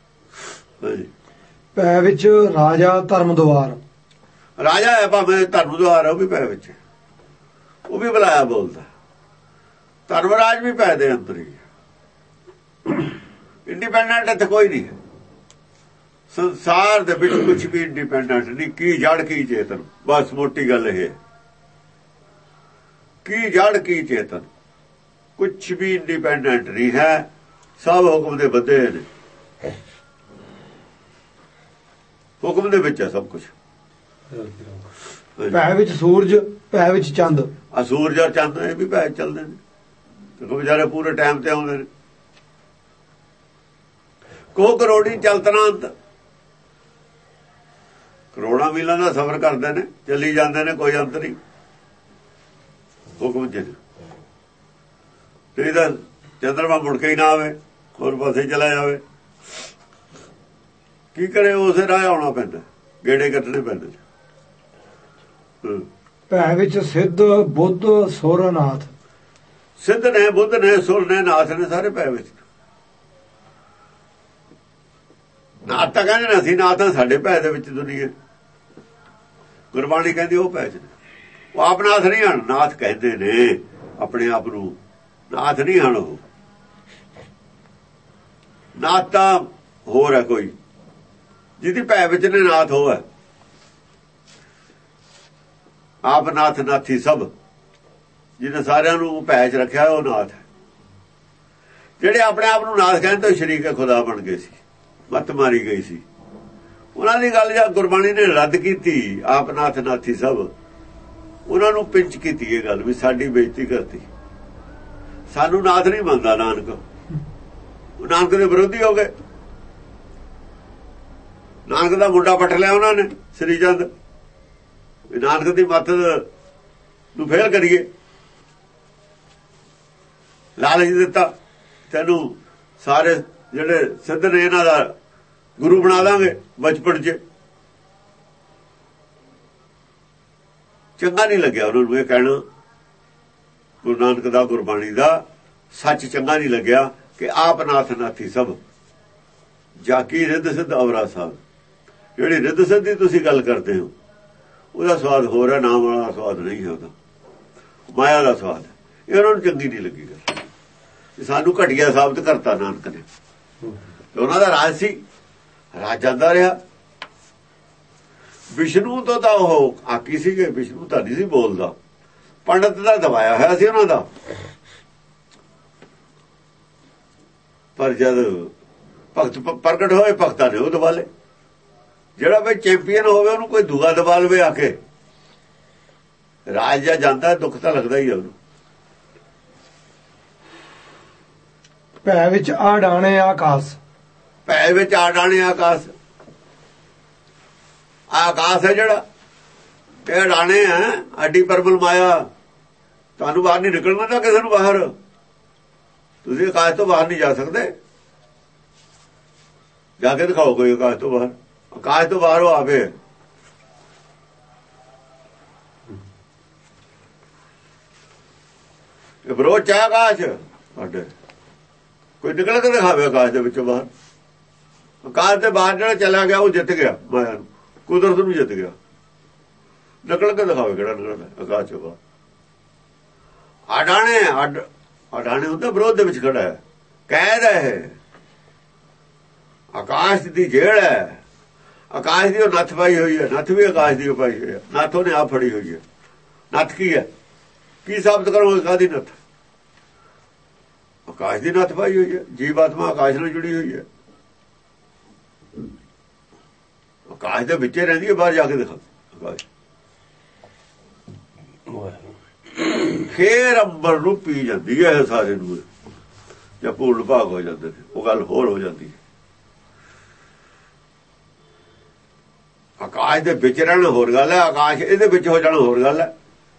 ਪੈ ਵਿੱਚ ਰਾਜਾ ਧਰਮ ਦੁਆਰ। ਰਾਜਾ ਹੈ ਭਾਵੇਂ ਧਰਮ ਦੁਆਰ, ਉਹ ਵੀ ਪੈ ਵਿੱਚ, ਉਹ ਵੀ ਬੁਲਾਇਆ ਬੋਲਦਾ। ਧਰਮਰਾਜ ਵੀ ਪੈ ਦੇ ਅੰਦਰ ਹੀ। ਇੰਡੀਪੈਂਡੈਂਟ ਇੱਥੇ ਕੋਈ ਨਹੀਂ ਹੈ ਸੰਸਾਰ ਦੇ ਵਿੱਚ। ਕੁਝ ਵੀ ਇੰਡੀਪੈਂਡੈਂਟ ਨਹੀਂ। ਕੀ ਜੜ ਕੀ ਚੇਤਨ, ਬਸ ਮੋਟੀ ਗੱਲ ਇਹ ਹੈ। ਕੀ ਜੜ ਕੀ ਚੇਤਨ, ਕੁਝ ਵੀ ਇੰਡੀਪੈਂਡੈਂਟ ਨਹੀਂ ਹੈ। ਸਭ ਹੁਕਮ ਦੇ ਬੱਧੇ ਨੇ। ਹੁਕਮ ਦੇ ਵਿੱਚ ਹੈ ਸਭ ਕੁਝ। ਪੈ ਵਿੱਚ ਸੂਰਜ, ਪੈ ਵਿੱਚ ਚੰਦ। ਆ ਸੂਰਜ ਔਰ ਚੰਦ ਇਹ ਵੀ ਪੈ ਚੱਲਦੇ ਨੇ, ਤੇ ਵਿਚਾਰੇ ਪੂਰੇ ਟਾਈਮ ਤੇ ਆਉਂਦੇ ਨੇ। ਕੋ ਕਰੋੜੀ ਚਲਤਨਾ ਅੰਤ। ਕਰੋੜਾਂ ਮੀਲਾਂ ਦਾ ਸਫ਼ਰ ਕਰਦੇ ਨੇ, ਚੱਲੀ ਜਾਂਦੇ ਨੇ, ਕੋਈ ਅੰਤ ਨਹੀਂ ਹੁਕਮ ਚ। ਤੇ ਇਹਦਾ ਚੰਦਰਮਾ ਮੁੜ ਕੇ ਹੀ ਨਾ ਆਵੇ, ਹੋਰ ਪਾਸੇ ਚਲਾ ਜਾਵੇ, ਕੀ ਕਰੇ? ਉਸੇ ਰਾਹ ਆਉਣਾ ਪੈਂਦਾ, ਗੇੜੇ ਕੱਟਣੇ ਪੈਂਦੇ। ਪੈ ਵਿੱਚ ਸਿੱਧ, ਬੁੱਧ, ਸੁਰਨਾਥ। ਸਿੱਧ ਨੇ, ਬੁੱਧ ਨੇ, ਸੁਰ ਨੇ, ਨਾਥ ਨੇ, ਸਾਰੇ ਪੈ ਵਿੱਚ। ਨਾਥ ਤਾਂ ਕਹਿੰਦੇ ਨੇ ਅਸੀਂ ਨਾਥ ਹਾਂ, ਸਾਡੇ ਪੈ ਦੇ ਵਿੱਚ ਦੁਨੀਆ। ਗੁਰਬਾਣੀ ਕਹਿੰਦੀ ਉਹ ਪੈ ਚ ਨੇ। ਉਹ ਆਪ ਨਾਥ ਨਹੀਂ ਹਨ, ਨਾਥ ਕਹਿੰਦੇ ਨੇ ਆਪਣੇ ਆਪ ਨੂੰ, ਨਾਥ ਨਹੀਂ ਹਨ ਉਹ। ਨਾਥ ਤਾਂ ਹੋਰ ਹੈ ਕੋਈ, ਜਿਹਦੀ ਭੈ ਵਿੱਚ ਨੇ ਨਾਥ ਹੋਵੇ। ਆਪ ਨਾਥ ਨਾਥੀ ਸਭ, ਜਿਹਨੇ ਸਾਰਿਆਂ ਨੂੰ ਭੈ ਚ ਰੱਖਿਆ ਉਹ ਨਾਥ ਹੈ। ਜਿਹੜੇ ਆਪਣੇ ਆਪ ਨੂੰ ਨਾਥ ਕਹਿੰਦੇ ਉਹ ਸ਼ਰੀਕ ਖੁਦਾ ਬਣ ਗਏ ਸੀ, ਮੱਤ ਮਾਰੀ ਗਈ ਸੀ। ਉਹਨਾਂ ਦੀ ਗੱਲ ਜਾਂ ਗੁਰਬਾਣੀ ਨੇ ਰੱਦ ਕੀਤੀ, ਆਪ ਨਾਥ ਨਾਥੀ ਸਭ, ਉਹਨਾਂ ਨੂੰ ਪਿੰਚ ਕੀਤੀ ਇਹ ਗੱਲ ਵੀ ਸਾਡੀ ਬੇਇੱਜ਼ਤੀ ਕਰਤੀ, ਸਾਨੂੰ ਨਾਥ ਨਹੀਂ ਮੰਨਦਾ ਨਾਨਕ। ਨਾਨਕ ਦੇ ਵਿਰੋਧੀ ਹੋ ਗਏ। ਨਾਨਕ ਦਾ ਮੁੰਡਾ ਪੱਟ ਲਿਆ ਉਹਨਾਂ ਨੇ, ਸ੍ਰੀ ਚੰਦ, ਨਾਨਕ ਦੀ ਮੱਤ ਨੂੰ ਫੇਲ ਕਰੀਏ, ਲਾਲਚ ਦਿੱਤਾ ਤੈਨੂੰ ਸਾਰੇ ਜਿਹੜੇ ਸਿੱਧ ਨੇ ਇਹਨਾਂ ਦਾ ਗੁਰੂ ਬਣਾ ਦਾਂਗੇ ਬਚਪਨ 'ਚ। ਚੰਗਾ ਨਹੀਂ ਲੱਗਿਆ ਉਹਨਾਂ ਨੂੰ ਇਹ ਕਹਿਣਾ, ਗੁਰੂ ਨਾਨਕ ਦਾ ਗੁਰਬਾਣੀ ਦਾ ਸੱਚ ਚੰਗਾ ਨਹੀਂ ਲੱਗਿਆ ਕਿ ਆਪ ਨਾਥ ਨਾਥੀ ਸਭ, ਜਾਕੀ ਰਿੱਧ ਸਿੱਧ ਅਵਰਾ ਸਾਹਿਬ। ਜਿਹੜੀ ਰਿੱਧ ਸਿੱਧ ਦੀ ਤੁਸੀਂ ਗੱਲ ਕਰਦੇ ਹੋ ਉਹਦਾ ਸਵਾਦ ਹੋਰ ਹੈ, ਨਾਮ ਵਾਲਾ ਸਵਾਦ ਨਹੀਂ ਹੈ, ਉਹਦਾ ਮਾਇਆ ਦਾ ਸਵਾਦ ਹੈ। ਇਹ ਉਹਨਾਂ ਨੂੰ ਚੰਗੀ ਨਹੀਂ ਲੱਗੀ ਗੱਲ, ਸਾਨੂੰ ਘਟੀਆ ਸਾਬਤ ਕਰਤਾ ਨਾਨਕ ਨੇ। ਉਹਨਾਂ ਦਾ ਰਾਜ ਸੀ, ਰਾਜ ਜਾਂਦਾ ਰਿਹਾ। ਵਿਸ਼ਨੂੰ ਤੋਂ ਤਾਂ ਉਹ ਆਕੀ ਸੀਗੇ, ਵਿਸ਼ਨੂੰ ਤਾਂ ਨਹੀਂ ਸੀ ਬੋਲਦਾ। ਪੰਡਤ ਦਾ ਦਬਾਇਆ ਹੋਇਆ ਸੀ ਉਹਨਾਂ ਦਾ। ਪਰ ਜਦ ਭਗਤ ਪ੍ਰਗਟ ਹੋਏ, ਭਗਤਾਂ ਨੇ ਉਹ ਦਬਾ ਲਏ। ਜਿਹੜਾ ਵੀ ਚੈਂਪੀਅਨ ਹੋਵੇ ਉਹਨੂੰ ਕੋਈ ਦੂਆ ਦਬਾ ਲਵੇ ਆ ਕੇ। ਰਾਜ ਜਾਂ ਜਾਂਦਾ ਦੁੱਖ ਤਾਂ ਲੱਗਦਾ ਹੀ ਆ ਉਹਨੂੰ। ਭੈ ਵਿੱਚ ਆ ਡਾਣੇ ਆਕਾਸ਼, ਭੈ ਵਿੱਚ ਆ ਡਾਣੇ ਆਕਾਸ਼। ਆਕਾਸ਼ ਹੈ ਜਿਹੜਾ, ਇਹ ਡਾਣੇ ਹੈ ਅੱਡੀ ਪਰਬਲ ਮਾਇਆ। ਤੁਹਾਨੂੰ ਬਾਹਰ ਨਹੀਂ ਨਿਕਲਣਾ ਤਾਂ ਕਿਸੇ ਨੂੰ ਬਾਹਰ, ਤੁਸੀਂ ਆਕਾਸ਼ ਤੋਂ ਬਾਹਰ ਨਹੀਂ ਜਾ ਸਕਦੇ। ਜਾ ਕੇ ਦਿਖਾਓ ਕੋਈ ਆਕਾਸ਼ ਤੋਂ ਬਾਹਰ। ਆਕਾਸ਼ ਤੋਂ ਬਾਹਰ ਉਹ ਆਵੇ। ਇਹ ਵਿਰੋਧ ਚਾਹ ਆਕਾਸ਼ ਸਾਡੇ, ਕੋਈ ਨਿਕਲ ਕੇ ਦਿਖਾਵੇ ਆਕਾਸ਼ ਦੇ ਵਿੱਚੋਂ ਬਾਹਰ। ਆਕਾਸ਼ ਦੇ ਬਾਹਰ ਜਿਹੜਾ ਚਲਾ ਗਿਆ ਉਹ ਜਿੱਤ ਗਿਆ, ਮਾਇਆ ਨੂੰ, ਕੁਦਰਤ ਨੂੰ ਜਿੱਤ ਗਿਆ। ਨਿਕਲ ਕੇ ਦਿਖਾਵੇ ਕਿਹੜਾ ਨਿਕਲਦਾ ਆਕਾਸ਼ ਚੋਂ ਬਾਹਰ। ਆਡਾਣੇ ਅੱਡ ਅਡਾਣੇ ਹੁੰਦਾ ਵਿਰੋਧ ਦੇ ਵਿੱਚ ਖੜਾ ਹੈ, ਕੈਦ ਹੈ। ਆਕਾਸ਼ ਦੀ ਜੇਲ੍ਹ ਹੈ, ਆਕਾਸ਼ ਦੀ ਉਹ ਨੱਥ ਪਾਈ ਹੋਈ ਹੈ। ਨੱਥ ਵੀ ਆਕਾਸ਼ ਦੀ ਪਾਈ ਹੋਈ ਹੈ, ਨੱਥ ਉਹਨੇ ਆਪ ਫੜੀ ਹੋਈ ਹੈ। ਨੱਥ ਕੀ ਹੈ, ਕੀ ਸਾਬਤ ਕਰੋ ਕਾਹਦੀ ਨੱਥ? ਆਕਾਸ਼ ਦੀ ਨੱਥ ਪਾਈ ਹੋਈ ਹੈ। ਜੀਵ ਆਤਮਾ ਆਕਾਸ਼ ਨਾਲ ਜੁੜੀ ਹੋਈ ਹੈ, ਆਕਾਸ਼ ਦੇ ਵਿੱਚੇ ਰਹਿੰਦੀ ਹੈ। ਬਾਹਰ ਜਾ ਕੇ ਦਿਖਾ ਆਕਾਸ਼। ਫੇਰ ਅੰਬਰ ਨੂੰ ਪੀ ਜਾਂਦੀ ਹੈ ਸਾਰੇ ਨੂੰ, ਜਾਂ ਪੂਰਨ ਭਾਗ ਹੋ ਜਾਂਦੇ ਨੇ, ਉਹ ਗੱਲ ਹੋਰ ਹੋ ਜਾਂਦੀ ਹੈ। ਆਕਾਸ਼ ਦੇ ਵਿੱਚ ਰਹਿਣਾ ਹੋਰ ਗੱਲ ਹੈ, ਆਕਾਸ਼ ਇਹਦੇ ਵਿੱਚ ਹੋ ਜਾਣਾ ਹੋਰ ਗੱਲ ਹੈ।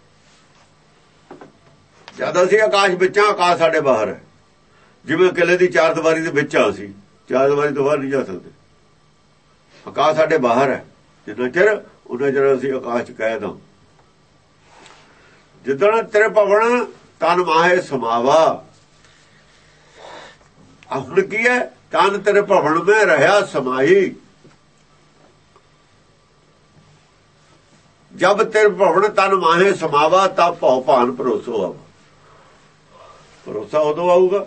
ਜਦ ਅਸੀਂ ਆਕਾਸ਼ ਵਿੱਚ ਹਾਂ, ਆਕਾਸ਼ ਸਾਡੇ ਬਾਹਰ ਹੈ। ਜਿਵੇਂ ਕਿਲੇ ਦੀ ਚਾਰ ਦੀਵਾਰੀ ਦੇ ਵਿੱਚ ਆ, ਅਸੀਂ ਚਾਰ ਦੀਵਾਰੀ ਤੋਂ ਬਾਹਰ ਨਹੀਂ ਜਾ ਸਕਦੇ। ਆਕਾਸ਼ ਸਾਡੇ ਬਾਹਰ ਹੈ। ਜਿੰਨਾ ਚਿਰ ਉਹਨਾਂ ਚਿਰ ਅਸੀਂ ਆਕਾਸ਼ ਕਹਿ ਦਾਂ। ਜਿੱਦਣ ਤੇਰੇ ਭਵਨ ਤਨ ਮਾਹੇ ਸਮਾਵਾ, ਹੁਣ ਕੀ ਹੈ? ਤਨ ਤੇਰੇ ਭਵਨ ਮੈਂ ਰਹਾ ਸਮਾਈ। ਜਬ ਤੇਰੇ ਭਵਨ ਤਨ ਮਾਹੇ ਸਮਾਵਾ, ਤਾਂ ਭਉ ਭਾਨ ਭਰੋਸੋ ਆਵਾ। ਭਰੋਸਾ ਉਦੋਂ ਆਊਗਾ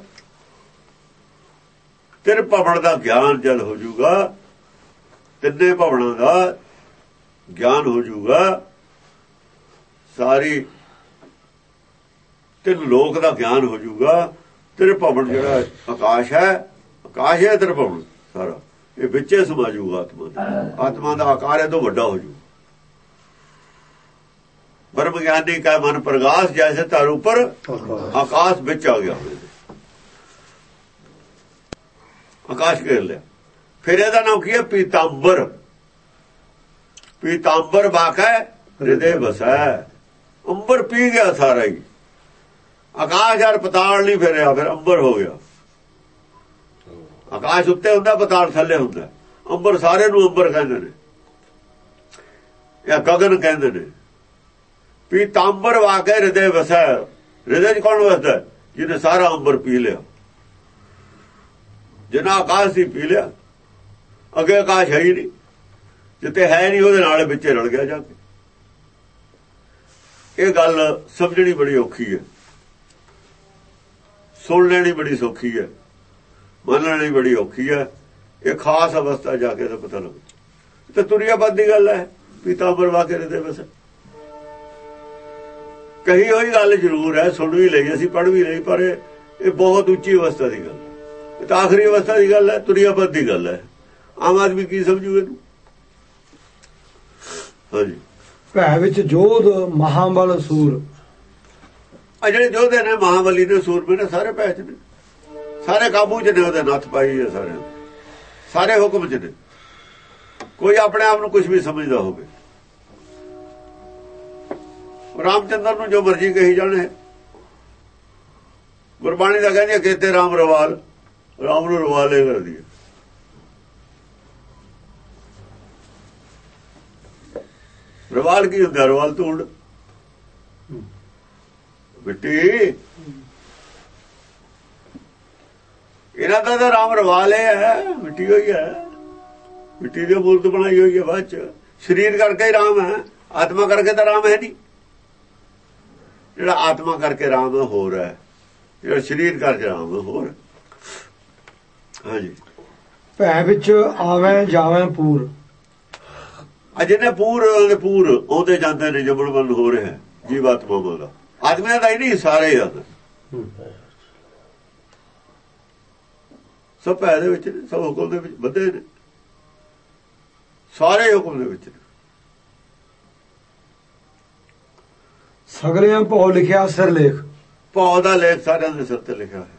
ਤੇਰੇ ਭਵਨ ਦਾ ਗਿਆਨ ਜਦ ਹੋ ਜਾਊਗਾ, ਤਿੰਨੇ ਭਵਨਾਂ ਦਾ ਗਿਆਨ ਹੋ ਜਾਊਗਾ, ਸਾਰੀ ਤਿੰਨ ਲੋਕ ਦਾ ਗਿਆਨ ਹੋ ਜਾਊਗਾ। ਤੇਰੇ ਭਵਨ ਜਿਹੜਾ ਆਕਾਸ਼ ਹੈ, ਆਕਾਸ਼ ਹੈ ਤੇਰੇ ਭਵਨ ਸਾਰਾ, ਇਹ ਵਿੱਚੇ ਸਮਾ ਜਾਊਗਾ ਆਤਮਾ ਦਾ। ਆਤਮਾ ਦਾ ਆਕਾਰ ਇਹਦੋਂ ਵੱਡਾ ਹੋ ਜਾਊ। ਬ੍ਰਹਮ ਗਿਆਨੀ ਕਾ ਮਨ ਪ੍ਰਗਾਸ, ਜੈਸੇ ਧਰ ਉੱਪਰ ਆਕਾਸ਼ ਵਿੱਚ ਆ ਗਿਆ। ਆਕਾਸ਼ ਘੇਰ ਲਿਆ। ਫਿਰ ਇਹਦਾ ਨਾਮ ਕੀ ਹੈ? ਪੀਤਾੰਬਰ। ਪੀਤਾੰਬਰ ਵਾਕੈ ਹਿਰਦੇ ਵਸੈ। ਅੰਬਰ ਪੀ ਗਿਆ ਸਾਰਾ ਹੀ। ਆਕਾਸ਼ ਯਾਰ ਪਤਾਲ ਨਹੀਂ ਫਿਰਿਆ, ਫਿਰ ਅੰਬਰ ਹੋ ਗਿਆ। ਆਕਾਸ਼ ਉੱਤੇ ਹੁੰਦਾ, ਪਤਾਲ ਥੱਲੇ ਹੁੰਦਾ। ਅੰਬਰ ਸਾਰੇ ਨੂੰ ਅੰਬਰ ਕਹਿੰਦੇ ਨੇ, ਜਾਂ ਗਗਨ ਕਹਿੰਦੇ ਨੇ। ਪੀਤਾੰਬਰ ਵਾਕੈ ਹਿਰਦੇ ਵਸੈ। ਹਿਰਦੇ 'ਚ ਕੌਣ ਵਸਦਾ? ਜਿਹਨੇ ਸਾਰਾ ਅੰਬਰ ਪੀ ਲਿਆ। ਜਿੰਨਾ ਆਕਾਸ਼ ਸੀ ਪੀ ਲਿਆ। ਅੱਗੇ ਆਕਾਸ਼ ਹੈ ਹੀ ਨਹੀਂ, ਜਿੱਥੇ ਹੈ ਨਹੀਂ ਉਹਦੇ ਨਾਲ ਵਿੱਚੇ ਰਲ ਗਿਆ ਜਾ ਕੇ। ਇਹ ਗੱਲ ਸਮਝਣੀ ਬੜੀ ਔਖੀ ਹੈ, ਸੁਣ ਲੈਣੀ ਬੜੀ ਸੌਖੀ ਹੈ, ਮੰਨ ਲੈਣੀ ਬੜੀ ਔਖੀ ਹੈ। ਇਹ ਖਾਸ ਅਵਸਥਾ ਜਾ ਕੇ ਤਾਂ ਪਤਾ ਲੱਗੂ। ਤੇ ਤੁਰੀਆਬੱਧ ਦੀ ਗੱਲ ਹੈ, ਪੀਤਾਂਬਰ ਵਾਕਿਆ ਦੇ ਬਸ ਕਹੀ ਹੋਈ ਗੱਲ ਜ਼ਰੂਰ ਹੈ, ਸੁਣ ਵੀ ਲਈ, ਅਸੀਂ ਪੜ੍ਹ ਵੀ ਲਈ, ਪਰ ਇਹ ਬਹੁਤ ਉੱਚੀ ਅਵਸਥਾ ਦੀ ਗੱਲ ਹੈ। ਇਹ ਤਾਂ ਆਖਰੀ ਅਵਸਥਾ ਦੀ ਗੱਲ ਹੈ, ਤੁਰੀਆਬੱਧ ਦੀ ਗੱਲ ਹੈ। ਆਮ ਆਦਮੀ ਕੀ ਸਮਝੂ ਇਹਨੂੰ? ਹਾਂਜੀ, ਭੈ ਵਿੱਚ ਜੋਧ ਮਹਾਬਲ ਸੂਰ। ਆ ਜਿਹੜੇ ਯੋਧੇ ਨੇ, ਮਹਾਬਲੀ ਨੇ, ਸੂਰਮੇ ਨੇ, ਸਾਰੇ ਭੈ ਚ ਨੇ, ਸਾਰੇ ਕਾਬੂ ਚ ਨੇ, ਉਹਦੇ ਨੱਥ ਪਾਈ ਹੈ ਸਾਰਿਆਂ, ਸਾਰੇ ਹੁਕਮ ਚ ਨੇ। ਕੋਈ ਆਪਣੇ ਆਪ ਨੂੰ ਕੁਝ ਵੀ ਸਮਝਦਾ ਹੋਵੇ, ਰਾਮਚੰਦਰ ਨੂੰ ਜੋ ਮਰਜ਼ੀ ਕਹੀ ਜਾਣੇ। ਗੁਰਬਾਣੀ ਦਾ ਕਹਿੰਦੀ ਕੀਤੇ ਰਾਮ ਰਵਾਲ, ਰਾਮ ਨੂੰ ਰਵਾਲੇ ਕਰਦੀ ਹੈ। ਰਵਾਲ ਕੀ ਹੁੰਦਾ? ਰਵਾਲ ਧੂੜ, ਮਿੱਟੀ। ਇਹਨਾਂ ਦਾ ਤਾਂ ਰਾਮ ਰਵਾਲ ਹੈ, ਮਿੱਟੀ ਹੋਈ ਹੈ, ਮਿੱਟੀ ਦੀ ਮੂਰਤ ਬਣਾਈ ਹੋਈ ਹੈ। ਬਾਅਦ ਚ ਸਰੀਰ ਕਰਕੇ ਹੀ ਰਾਮ ਹੈ, ਆਤਮਾ ਕਰਕੇ ਤਾਂ ਰਾਮ ਹੈ ਨਹੀਂ। ਜਿਹੜਾ ਆਤਮਾ ਕਰਕੇ ਰਾਮ ਹੈ ਹੋਰ ਹੈ, ਜਿਹੜਾ ਸਰੀਰ ਕਰਕੇ ਰਾਮ ਹੈ ਹੋਰ। ਹਾਂਜੀ, ਭੈ ਵਿੱਚ ਆਵੇਂ ਜਾਵੇਂ ਪੂਰ। ਅਜੇ ਨੇ ਪੂਰ ਦੇ ਪੂਰ ਆਉਂਦੇ ਜਾਂਦੇ ਨੇ, ਜਬਲ ਬੰਦ ਹੋ ਰਿਹਾ ਜੀਵਾਤਮਾ ਦਾ। ਆਦਮੀਆਂ ਦਾ ਹੀ ਨਹੀਂ, ਸਾਰੇ ਆ ਸਭ ਭੈ ਦੇ ਵਿੱਚ ਨੇ, ਸਭ ਹੁਕਮ ਦੇ ਵਿੱਚ ਬੱਧੇ ਨੇ, ਸਾਰੇ ਹੁਕਮ ਦੇ ਵਿੱਚ ਨੇ। ਸਗਲਿਆਂ ਭਉ ਲਿਖਿਆ ਸਿਰ ਲੇਖ। ਭਉ ਦਾ ਲੇਖ ਸਾਰਿਆਂ ਦੇ ਸਿਰ ਤੇ ਲਿਖਿਆ ਹੈ।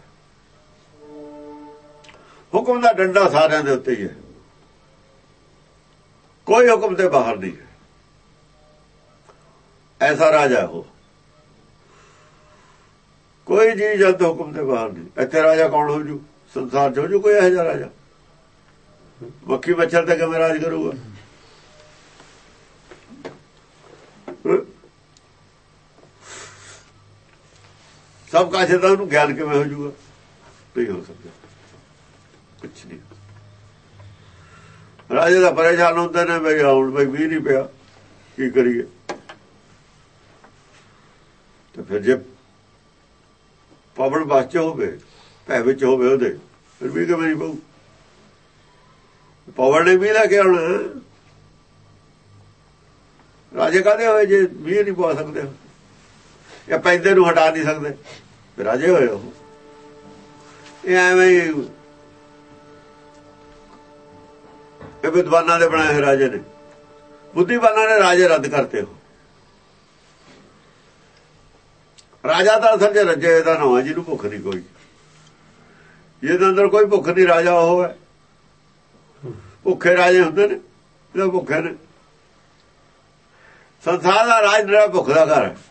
ਹੁਕਮ ਦਾ ਡੰਡਾ ਸਾਰਿਆਂ ਦੇ ਉੱਤੇ ਹੀ ਹੈ, ਕੋਈ ਹੁਕਮ ਦੇ ਬਾਹਰ ਨਹੀਂ ਹੈ। ਐਸਾ ਰਾਜਾ ਹੋ, ਕੋਈ ਜੀ ਜਦ ਹੁਕਮ ਦੇ ਬਾਹਰ ਨਹੀਂ। ਇੱਥੇ ਰਾਜਾ ਕੌਣ ਹੋ ਜੂ? ਸੰਸਾਰ ਚ ਹੋ ਜੂ ਕੋਈ ਇਹੋ ਜਿਹਾ ਰਾਜਾ? ਮੱਖੀ ਮੱਛਰ ਤੇ ਕਿਵੇਂ ਰਾਜ ਕਰੂਗਾ? ਸਭ ਕਾਸੇ ਦਾ ਉਹਨੂੰ ਗਿਆਨ ਕਿਵੇਂ ਹੋ ਜੂਗਾ? ਨਹੀਂ ਹੋ ਸਕਦਾ, ਕੁਛ ਨਹੀਂ। ਰਾਜੇ ਦਾ ਪਰੇਸ਼ਾਨ ਹੁੰਦੇ ਨੇ, ਬਈ ਹੁਣ ਬਈ ਵੀ ਨਹੀਂ ਪਿਆ, ਕੀ ਕਰੀਏ? ਤੇ ਫਿਰ ਜੇ ਪਵਨ ਬਸ ਚ ਹੋਵੇ, ਭੈ ਵਿੱਚ ਹੋਵੇ ਉਹਦੇ, ਫਿਰ ਵੀ ਕਿਵੇਂ ਨਹੀਂ ਪਊ? ਪਵਨ ਨੇ ਵੀ ਲੈ ਕੇ ਆਉਣਾ। ਰਾਜੇ ਕਾਹਦੇ ਹੋਏ ਜੇ ਵੀ ਨਹੀਂ ਪਾ ਸਕਦੇ, ਜਾਂ ਪੈਂਦੇ ਨੂੰ ਹਟਾ ਨਹੀਂ ਸਕਦੇ? ਫਿਰ ਰਾਜੇ ਹੋਏ ਉਹ। ਇਹ ਐਵੇਂ ਹੀ ਇਹ ਵਿਦਵਾਨਾਂ ਦੇ ਬਣਾਏ ਹੋਏ ਰਾਜੇ ਨੇ, ਬੁੱਧੀਵਾਨਾਂ ਨੇ ਰਾਜੇ ਰੱਦ ਕਰਤੇ ਹੋ। ਰਾਜਾ ਤਾਂ ਅਸਲ ਚ ਰੱਜੇ ਇਹਦਾ ਨਾਂ ਹੈ, ਜਿਹਨੂੰ ਭੁੱਖ ਨਹੀਂ ਕੋਈ, ਜਿਹਦੇ ਅੰਦਰ ਕੋਈ ਭੁੱਖ ਨਹੀਂ, ਰਾਜਾ ਉਹ ਹੈ। ਭੁੱਖੇ ਰਾਜੇ ਹੁੰਦੇ ਨੇ, ਇਹਦਾ ਭੁੱਖੇ ਨੇ। ਸੰਸਾਰ ਦਾ ਰਾਜ ਜਿਹੜਾ ਭੁੱਖ ਦਾ ਘਰ ਹੈ।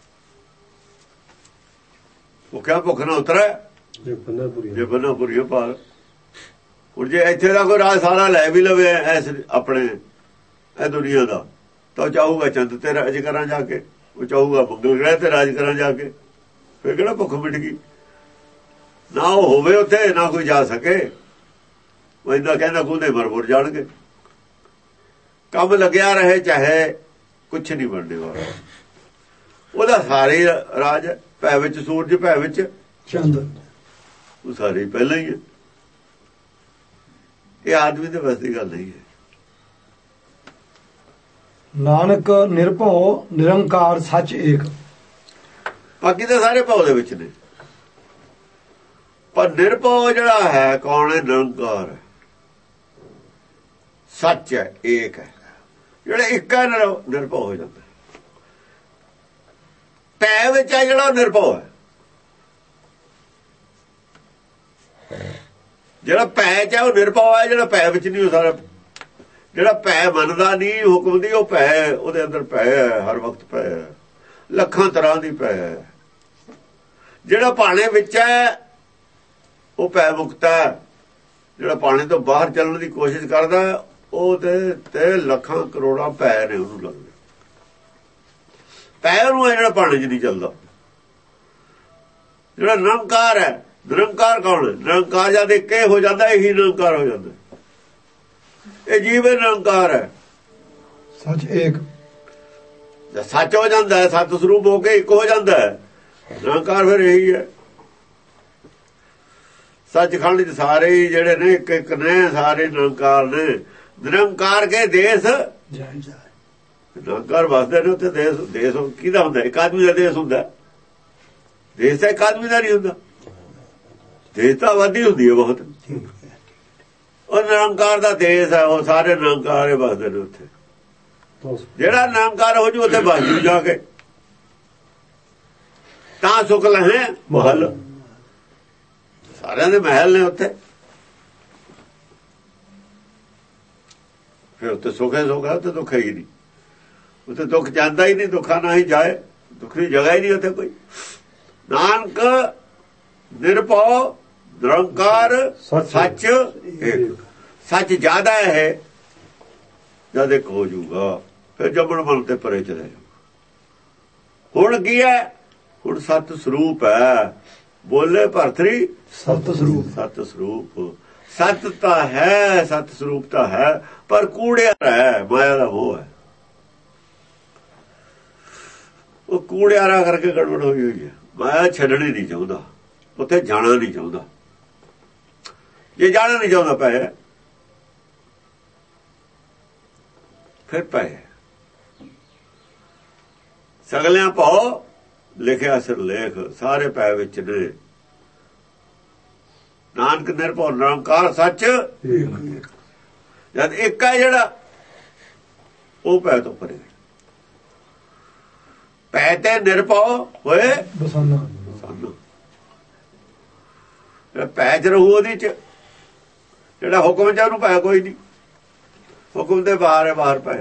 ਭੁੱਖਿਆ ਭੁੱਖ ਨਾ ਉਤਰੇ, ਜੇ ਬੰਨਾ ਪੁਰੀਆ ਪਾਰ। ਹੁਣ ਜੇ ਇੱਥੇ ਦਾ ਕੋਈ ਰਾਜ ਸਾਰਾ ਲੈ ਵੀ ਲਵੇ ਐਸ ਆਪਣੇ ਇਹ ਦੁਨੀਆ ਦਾ, ਤਾਂ ਚਾਹੂਗਾ ਚੰਦ ਤੇ ਰਾਜ ਕਰਾਂ ਜਾ ਕੇ, ਉਹ ਚਾਹੂਗਾ ਮੰਗਲ ਗ੍ਰਹਿ ਤੇ ਰਾਜ ਕਰਾਂ ਜਾ ਕੇ। ਫਿਰ ਕਿਹੜਾ ਭੁੱਖ ਮਿਟ ਗਈ? ਨਾ ਉਹ ਹੋਵੇ ਉੱਥੇ, ਨਾ ਕੋਈ ਜਾ ਸਕੇ। ਉਹ ਇੰਦਾ ਕਹਿੰਦਾ ਗੁੰਦੇ ਮਰਮੁਰ ਜਾਣਗੇ। ਕੰਮ ਲੱਗਿਆ ਰਹੇ, ਚਾਹੇ ਕੁਛ ਨਹੀਂ ਬਣਨੇ ਵਾਲਾ। ਉਹਦਾ ਸਾਰੇ ਰਾਜ ਭੈ ਵਿੱਚ ਸੂਰਜ, ਭੈ ਵਿੱਚ ਚੰਦ, ਉਹ ਸਾਰੇ ਪਹਿਲਾਂ ਹੀ ਹੈ। ਇਹ ਆਦਮੀ ਦੇ ਬਸ ਦੀ ਗੱਲ ਨਹੀਂ ਹੈ। ਨਾਨਕ ਨਿਰਭਉ ਨਿਰੰਕਾਰ ਸੱਚ ਏਕ। ਬਾਕੀ ਤਾਂ ਸਾਰੇ ਭਉ ਦੇ ਵਿੱਚ ਨੇ, ਪਰ ਨਿਰਭਉ ਜਿਹੜਾ ਹੈ ਕੌਣ ਹੈ? ਨਿਰੰਕਾਰ ਹੈ, ਸੱਚ ਹੈ, ਏਕ ਹੈ। ਜਿਹੜਾ ਇੱਕ ਹੈ ਨਿਰਭਉ ਹੋ ਜਾਂਦਾ। ਭੈ ਵਿੱਚ ਹੈ ਜਿਹੜਾ ਨਿਰਭਉ ਹੈ। ਜਿਹੜਾ ਭੈ ਚ ਹੈ ਉਹ ਨਿਰਭਉ ਹੈ, ਜਿਹੜਾ ਭੈ ਵਿੱਚ ਨਹੀਂ ਉਹ ਸਾਰਾ। ਜਿਹੜਾ ਭੈ ਮੰਨਦਾ ਨਹੀਂ ਹੁਕਮ ਦੀ, ਉਹ ਭੈ, ਉਹਦੇ ਅੰਦਰ ਭੈ ਹੈ, ਹਰ ਵਕਤ ਭੈ ਹੈ, ਲੱਖਾਂ ਤਰ੍ਹਾਂ ਦੀ ਭੈ ਹੈ। ਜਿਹੜਾ ਪਾਣੇ ਵਿੱਚ ਹੈ ਉਹ ਭੈ ਮੁਕਤ ਹੈ। ਜਿਹੜਾ ਪਾਣੇ ਤੋਂ ਬਾਹਰ ਚੱਲਣ ਦੀ ਕੋਸ਼ਿਸ਼ ਕਰਦਾ, ਉਹਦੇ ਤੇ ਲੱਖਾਂ ਕਰੋੜਾਂ ਭੈ ਨੇ ਉਹਨੂੰ ਲੱਗਦੇ। ਭੈ ਉਹਨੂੰ ਹੈ ਜਿਹੜਾ ਪਾਣੇ 'ਚ ਨਹੀਂ ਚੱਲਦਾ। ਜਿਹੜਾ ਨਿਰੰਕਾਰ ਹੈ, ਨਿਰੰਕਾਰ ਕੌਣ ਹੈ? ਨਿਰੰਕਾਰ ਜਦ ਇੱਕ ਹੋ ਜਾਂਦਾ, ਇਹੀ ਨਿਰੰਕਾਰ ਹੋ ਜਾਂਦਾ। ਇਹ ਜੀਵ ਨਿਰੰਕਾਰ ਹੈ, ਸੱਚ ਏਕ। ਸੱਚ ਹੋ ਜਾਂਦਾ ਹੈ, ਸਤ ਸਰੂਪ ਹੋ ਕੇ ਇੱਕ ਹੋ ਜਾਂਦਾ ਹੈ। ਨਿਰੰਕਾਰ ਫਿਰ ਇਹੀ ਹੈ। ਸੱਚਖੰਡ ਚ ਸਾਰੇ ਹੀ ਜਿਹੜੇ ਨੇ ਇੱਕ ਇੱਕ ਨੇ, ਸਾਰੇ ਨਿਰੰਕਾਰ ਨੇ। ਨਿਰੰਕਾਰ ਕੇ ਦੇਸ਼ ਨਿਰੰਕਾਰ ਵਸਦੇ ਨੇ ਉੱਥੇ। ਦੇਸ਼ ਦੇਸ਼ ਕਿਹਦਾ ਹੁੰਦਾ? ਇੱਕ ਆਦਮੀ ਦਾ ਦੇਸ਼ ਹੁੰਦਾ। ਦੇਸ਼ ਤਾਂ ਇੱਕ ਆਦਮੀ ਦਾ ਨਹੀਂ ਹੁੰਦਾ। ਦੇਸ਼ ਤਾਂ ਆਬਾਦੀ ਹੁੰਦੀ ਹੈ ਬਹੁਤ। ਉਹ ਨਿਰੰਕਾਰ ਦਾ ਦੇਸ਼ ਹੈ, ਉਹ ਸਾਰੇ ਨਿਰੰਕਾਰ ਹੀ ਵਸਦੇ ਨੇ ਉੱਥੇ। ਜਿਹੜਾ ਨਿਰੰਕਾਰ ਹੋ ਜੂ ਉੱਥੇ ਬਸ ਜੂ ਜਾ ਕੇ, ਤਾਂ ਸੁਖ ਲਹੇ ਮਹਲ। ਸਾਰਿਆਂ ਦੇ ਮਹਿਲ ਨੇ ਉੱਥੇ। ਫਿਰ ਉੱਥੇ ਸੁਖ ਹੈ, ਸੁਖ ਹੈ, ਉੱਥੇ ਦੁੱਖ ਹੀ ਨਹੀਂ। ਉੱਥੇ ਦੁੱਖ ਜਾਂਦਾ ਹੀ ਨਹੀਂ, ਦੁੱਖਾ ਨਾ ਹੀ ਜਾਏ। ਦੁੱਖ ਦੀ ਜਗ੍ਹਾ ਹੀ ਨਹੀਂ ਉੱਥੇ ਕੋਈ। ਨਾਨਕ ਨਿਰਭਉ ਨਿਰੰਕਾਰ ਸੱਚ ਇੱਕ। ਸੱਚ ਜ਼ਿਆਦਾ ਹੈ ਜਦ ਇੱਕ ਹੋ ਜਾਊਗਾ, ਫਿਰ ਜੰਮਣ ਮਰਨ ਤੇ ਪਰੇ ਚਲੇ ਜਾਊਗਾ। ਹੁਣ ਕੀ ਹੈ? ਹੁਣ ਸਤ ਸਰੂਪ ਹੈ। ਬੋਲੇ ਭਰਤਰੀ ਸਤ ਸਰੂਪ। ਸਤ ਸਰੂਪ ਸਤ ਤਾਂ ਹੈ, ਸਤ ਸਰੂਪ ਤਾਂ ਹੈ, ਪਰ ਕੂੜਿਆ ਹੈ, ਮਾਇਆ ਦਾ ਉਹ ਹੈ। ਉਹ ਕੂੜਿਆਰਾ ਕਰਕੇ ਗੜਬੜ ਹੋਈ ਹੋਈ ਹੈ। ਮਾਇਆ ਛੱਡਣੀ ਨਹੀਂ ਚਾਹੁੰਦਾ, ਉੱਥੇ ਜਾਣਾ ਨਹੀਂ ਚਾਹੁੰਦਾ। ਜੇ ਜਾਣਾ ਨਹੀਂ ਚਾਹੁੰਦਾ ਪਏ ਫਿਰ ਪਏ ਸਗਲਿਆਂ ਭਾਉ ਲਿਖਿਆ ਸਿਰਲੇਖ। ਸਾਰੇ ਪੈ ਵਿੱਚ ਨੇ। ਨਾਨਕ ਨਿਰਭਉ ਨਿਰੰਕਾਰ ਸੱਚ ਜਦ ਇੱਕ ਹੈ ਜਿਹੜਾ, ਉਹ ਪੈ ਤੋਂ ਪਰੇ। ਪੈ ਤੇ ਨਿਰਭਉ ਹੋਏ ਬਸਾਨਾ। ਪੈ ਚ ਰਹੂ ਉਹਦੇ ਚ। ਜਿਹੜਾ ਹੁਕਮ ਚ ਉਹਨੂੰ ਪੈ ਕੋਈ ਨਹੀਂ। ਹੁਕਮ ਦੇ ਬਾਹਰ ਹੈ, ਬਾਹਰ ਪੈ।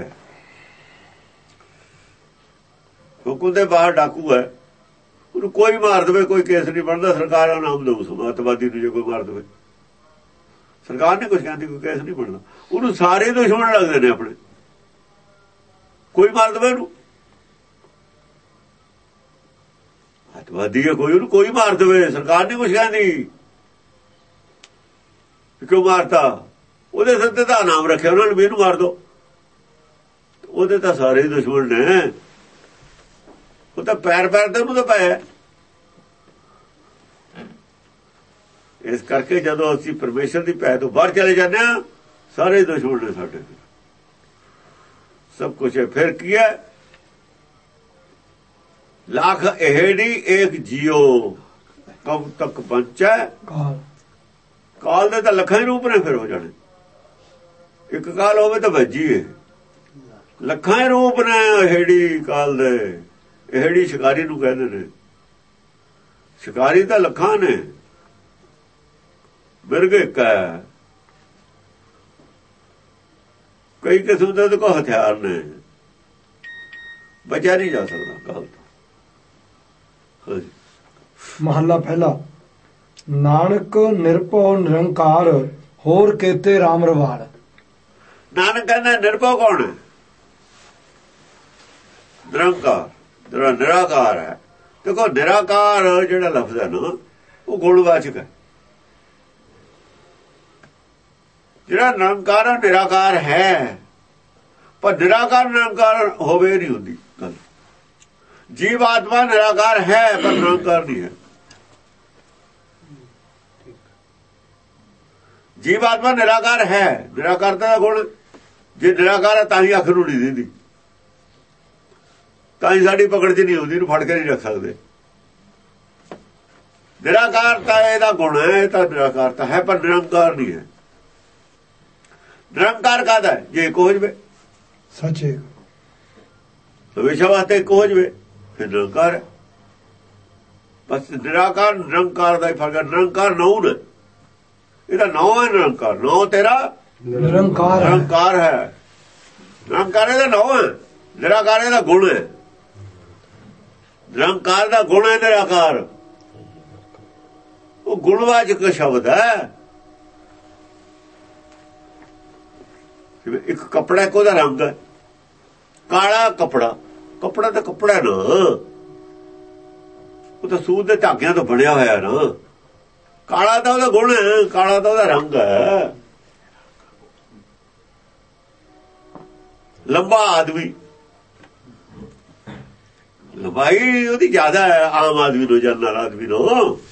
ਹੁਕਮ ਦੇ ਬਾਹਰ ਡਾਕੂ ਹੈ, ਉਹਨੂੰ ਕੋਈ ਮਾਰ ਦੇਵੇ ਕੋਈ ਕੇਸ ਨਹੀਂ ਬਣਦਾ। ਸਰਕਾਰਾਂ ਨਾਮ ਦਊ ਸਮਾਜਵਾਦੀ ਨੂੰ ਜੇ ਕੋਈ ਮਾਰ ਦੇਵੇ। ਸਰਕਾਰ ਨੇ ਕੁਝ ਕਹਿੰਦੀ, ਕੋਈ ਕੇਸ ਨਹੀਂ ਬਣਦਾ। ਉਹਨੂੰ ਸਾਰੇ ਦੁਸ਼ਮਣ ਲੱਗਦੇ ਨੇ ਆਪਣੇ। ਕੋਈ ਮਾਰ ਦੇਵੇ ਉਹਨੂੰ, ਅੱਤਵਾਦੀ ਹੈ ਕੋਈ, ਉਹਨੂੰ ਕੋਈ ਮਾਰ ਦੇਵੇ, ਸਰਕਾਰ ਨੇ ਕੁਝ ਕਹਿੰਦੀ। ਕਿਉਂ ਮਾਰਤਾ? ਉਹਦੇ ਸਿਰ ਤੇ ਤਾਂ ਨਾਮ ਰੱਖਿਆ ਉਹਨਾਂ ਨੇ ਵੀ ਇਹਨੂੰ ਮਾਰ ਦੋ। ਉਹਦੇ ਤਾਂ ਸਾਰੇ ਦੁਸ਼ਮਣ ਨੇ। ਉਹ ਤਾਂ ਪੈਰ ਪੈਰ ਤੇ ਉਹਨੂੰ ਤਾਂ ਪਾਇਆ। ਇਸ ਕਰਕੇ ਜਦੋਂ ਅਸੀਂ ਪਰਮੇਸ਼ਰ ਦੀ ਪੈ ਤੋਂ ਬਾਹਰ ਚਲੇ ਜਾਂਦੇ ਹਾਂ, ਸਾਰੇ ਦੁਸ਼ਮਣ ਨੇ ਸਾਡੇ। ਸਭ ਕੁਛ ਹੈ। ਫਿਰ ਕੀ ਹੈ? ਲੱਖ ਇਹੜੀ ਏਕ ਜੀਓ ਕਬ ਤੱਕ ਪਹੁੰਚੈ ਕਾਲ। ਕਾਲ ਦੇ ਤਾਂ ਲੱਖਾਂ ਹੀ ਰੂਪ ਨੇ ਫਿਰ ਹੋ ਜਾਣੇ। ਇੱਕ ਕਾਲ ਹੋਵੇ ਤਾਂ ਵੱਜੀਏ। ਲੱਖਾਂ ਹੀ ਰੂਪ ਨੇ ਇਹੜੀ ਕਾਲ ਦੇ। ਇਹੜੀ ਸ਼ਿਕਾਰੀ ਨੂੰ ਕਹਿੰਦੇ ਨੇ। ਸ਼ਿਕਾਰੀ ਤਾਂ ਲੱਖਾਂ ਨੇ, ਮਿਰਗ ਇੱਕ ਹੈ। ਕਈ ਕਿਸਮ ਦੇ ਤਾਂ ਕੋਈ ਹਥਿਆਰ ਨੇ, ਬਚਿਆ ਨਹੀਂ ਜਾ ਸਕਦਾ ਕਾਲ ਤੋਂ। ਮਹੱਲਾ ਪਹਿਲਾ। ਨਾਨਕ ਨਿਰਭਉ ਨਿਰੰਕਾਰ ਹੋਰ ਕੇਤੇ ਰਾਮ ਰਵਾੜ। ਨਾਨਕ ਕਹਿੰਦਾ ਨਿਰਭਉ ਕੌਣ ਹੈ? ਨਿਰੰਕਾਰ, ਜਿਹੜਾ ਨਿਰਾਕਾਰ ਹੈ। ਦੇਖੋ ਨਿਰਾਕਾਰ ਜਿਹੜਾ ਲਫ਼ਜ਼ ਹੈ ਨਾ, ਉਹ ਗੁਣਵਾਚਕ ਹੈ। ਜਿਹੜਾ ਨਿਰੰਕਾਰ ਨਿਰਾਕਾਰ ਹੈ, ਪਰ ਨਿਰਾਕਾਰ ਨਿਰੰਕਾਰ ਹੋਵੇ ਨਹੀਂ ਹੁੰਦੀ ਗੱਲ। ਜੀਵ ਆਤਮਾ ਨਿਰਾਕਾਰ ਹੈ ਪਰ ਨਿਰੰਕਾਰ ਨਹੀਂ ਹੈ। ਜੀਵ ਆਤਮਾ ਨਿਰਾਕਾਰ ਹੈ। ਨਿਰਾਕਾਰਤਾ ਦਾ ਗੁਣ ਜੇ ਨਿਰਾਕਾਰ ਹੈ ਤਾਂ ਹੀ ਅੱਖ ਨੂੰ ਨਹੀਂ ਦਿੰਦੀ, ਤਾਂ ਹੀ ਸਾਡੀ ਪਕੜ ਚ ਨਹੀਂ ਹੁੰਦੀ, ਇਹਨੂੰ ਫੜ ਕੇ ਨਹੀਂ ਰੱਖ ਸਕਦੇ। ਨਿਰਾਕਾਰਤਾ ਇਹਦਾ ਗੁਣ ਹੈ, ਇਹ ਤਾਂ ਨਿਰਾਕਾਰਤਾ ਹੈ ਪਰ ਨਿਰੰਕਾਰ ਨਹੀਂ ਹੈ। ਨਿਰੰਕਾਰ ਕਾਹਦਾ ਹੈ? ਜੇ ਇੱਕ ਹੋ ਜਵੇ ਸੱਚੇ ਹਮੇਸ਼ਾ ਵਾਸਤੇ ਇੱਕ ਹੋ ਜਵੇ ਫਿਰ ਨਿਰੰਕਾਰ ਹੈ। ਬਸ ਨਿਰਾਕਾਰ ਨਿਰੰਕਾਰ ਦਾ ਹੀ ਫਰਕ ਹੈ। ਨਿਰੰਕਾਰ ਨੌ ਨੇ, ਇਹਦਾ ਨੌ ਹੈ ਨਿਰੰਕਾਰ। ਨੌ ਤੇਰਾ ਨਿਰੰਕਾਰ ਨਿਰੰਕਾਰ ਹੈ। ਨਿਰੰਕਾਰ ਇਹਦਾ ਨੌ ਹੈ, ਨਿਰਾਕਾਰ ਇਹਦਾ ਗੁਣ ਹੈ। ਨਿਰੰਕਾਰ ਦਾ ਗੁਣ ਹੈ ਨਿਰਾਕਾਰ। ਉਹ ਗੁਣਵਾਚਕ ਸ਼ਬਦ ਹੈ। ਜਿਵੇਂ ਇੱਕ ਕੱਪੜਾ, ਇੱਕ ਉਹਦਾ ਰੰਗ ਹੈ। ਕਾਲਾ ਕੱਪੜਾ, ਕੱਪੜਾ ਤਾਂ ਕੱਪੜਾ ਨਾ, ਉਹ ਤਾਂ ਸੂਤ ਦੇ ਧਾਗਿਆਂ ਤੋਂ ਬਣਿਆ ਹੋਇਆ ਨਾ। ਕਾਲਾ ਤਾਂ ਉਹਦਾ ਗੁਣ ਹੈ, ਕਾਲਾ ਤਾਂ ਉਹਦਾ ਰੰਗ ਹੈ। ਲੰਬਾ ਆਦਮੀ ਲੰਬਾਈ ਉਹਦੀ ਜ਼ਿਆਦਾ ਹੈ ਆਮ ਆਦਮੀ ਨੂੰ, ਜਨਰਲ ਆਦਮੀ ਨੂੰ।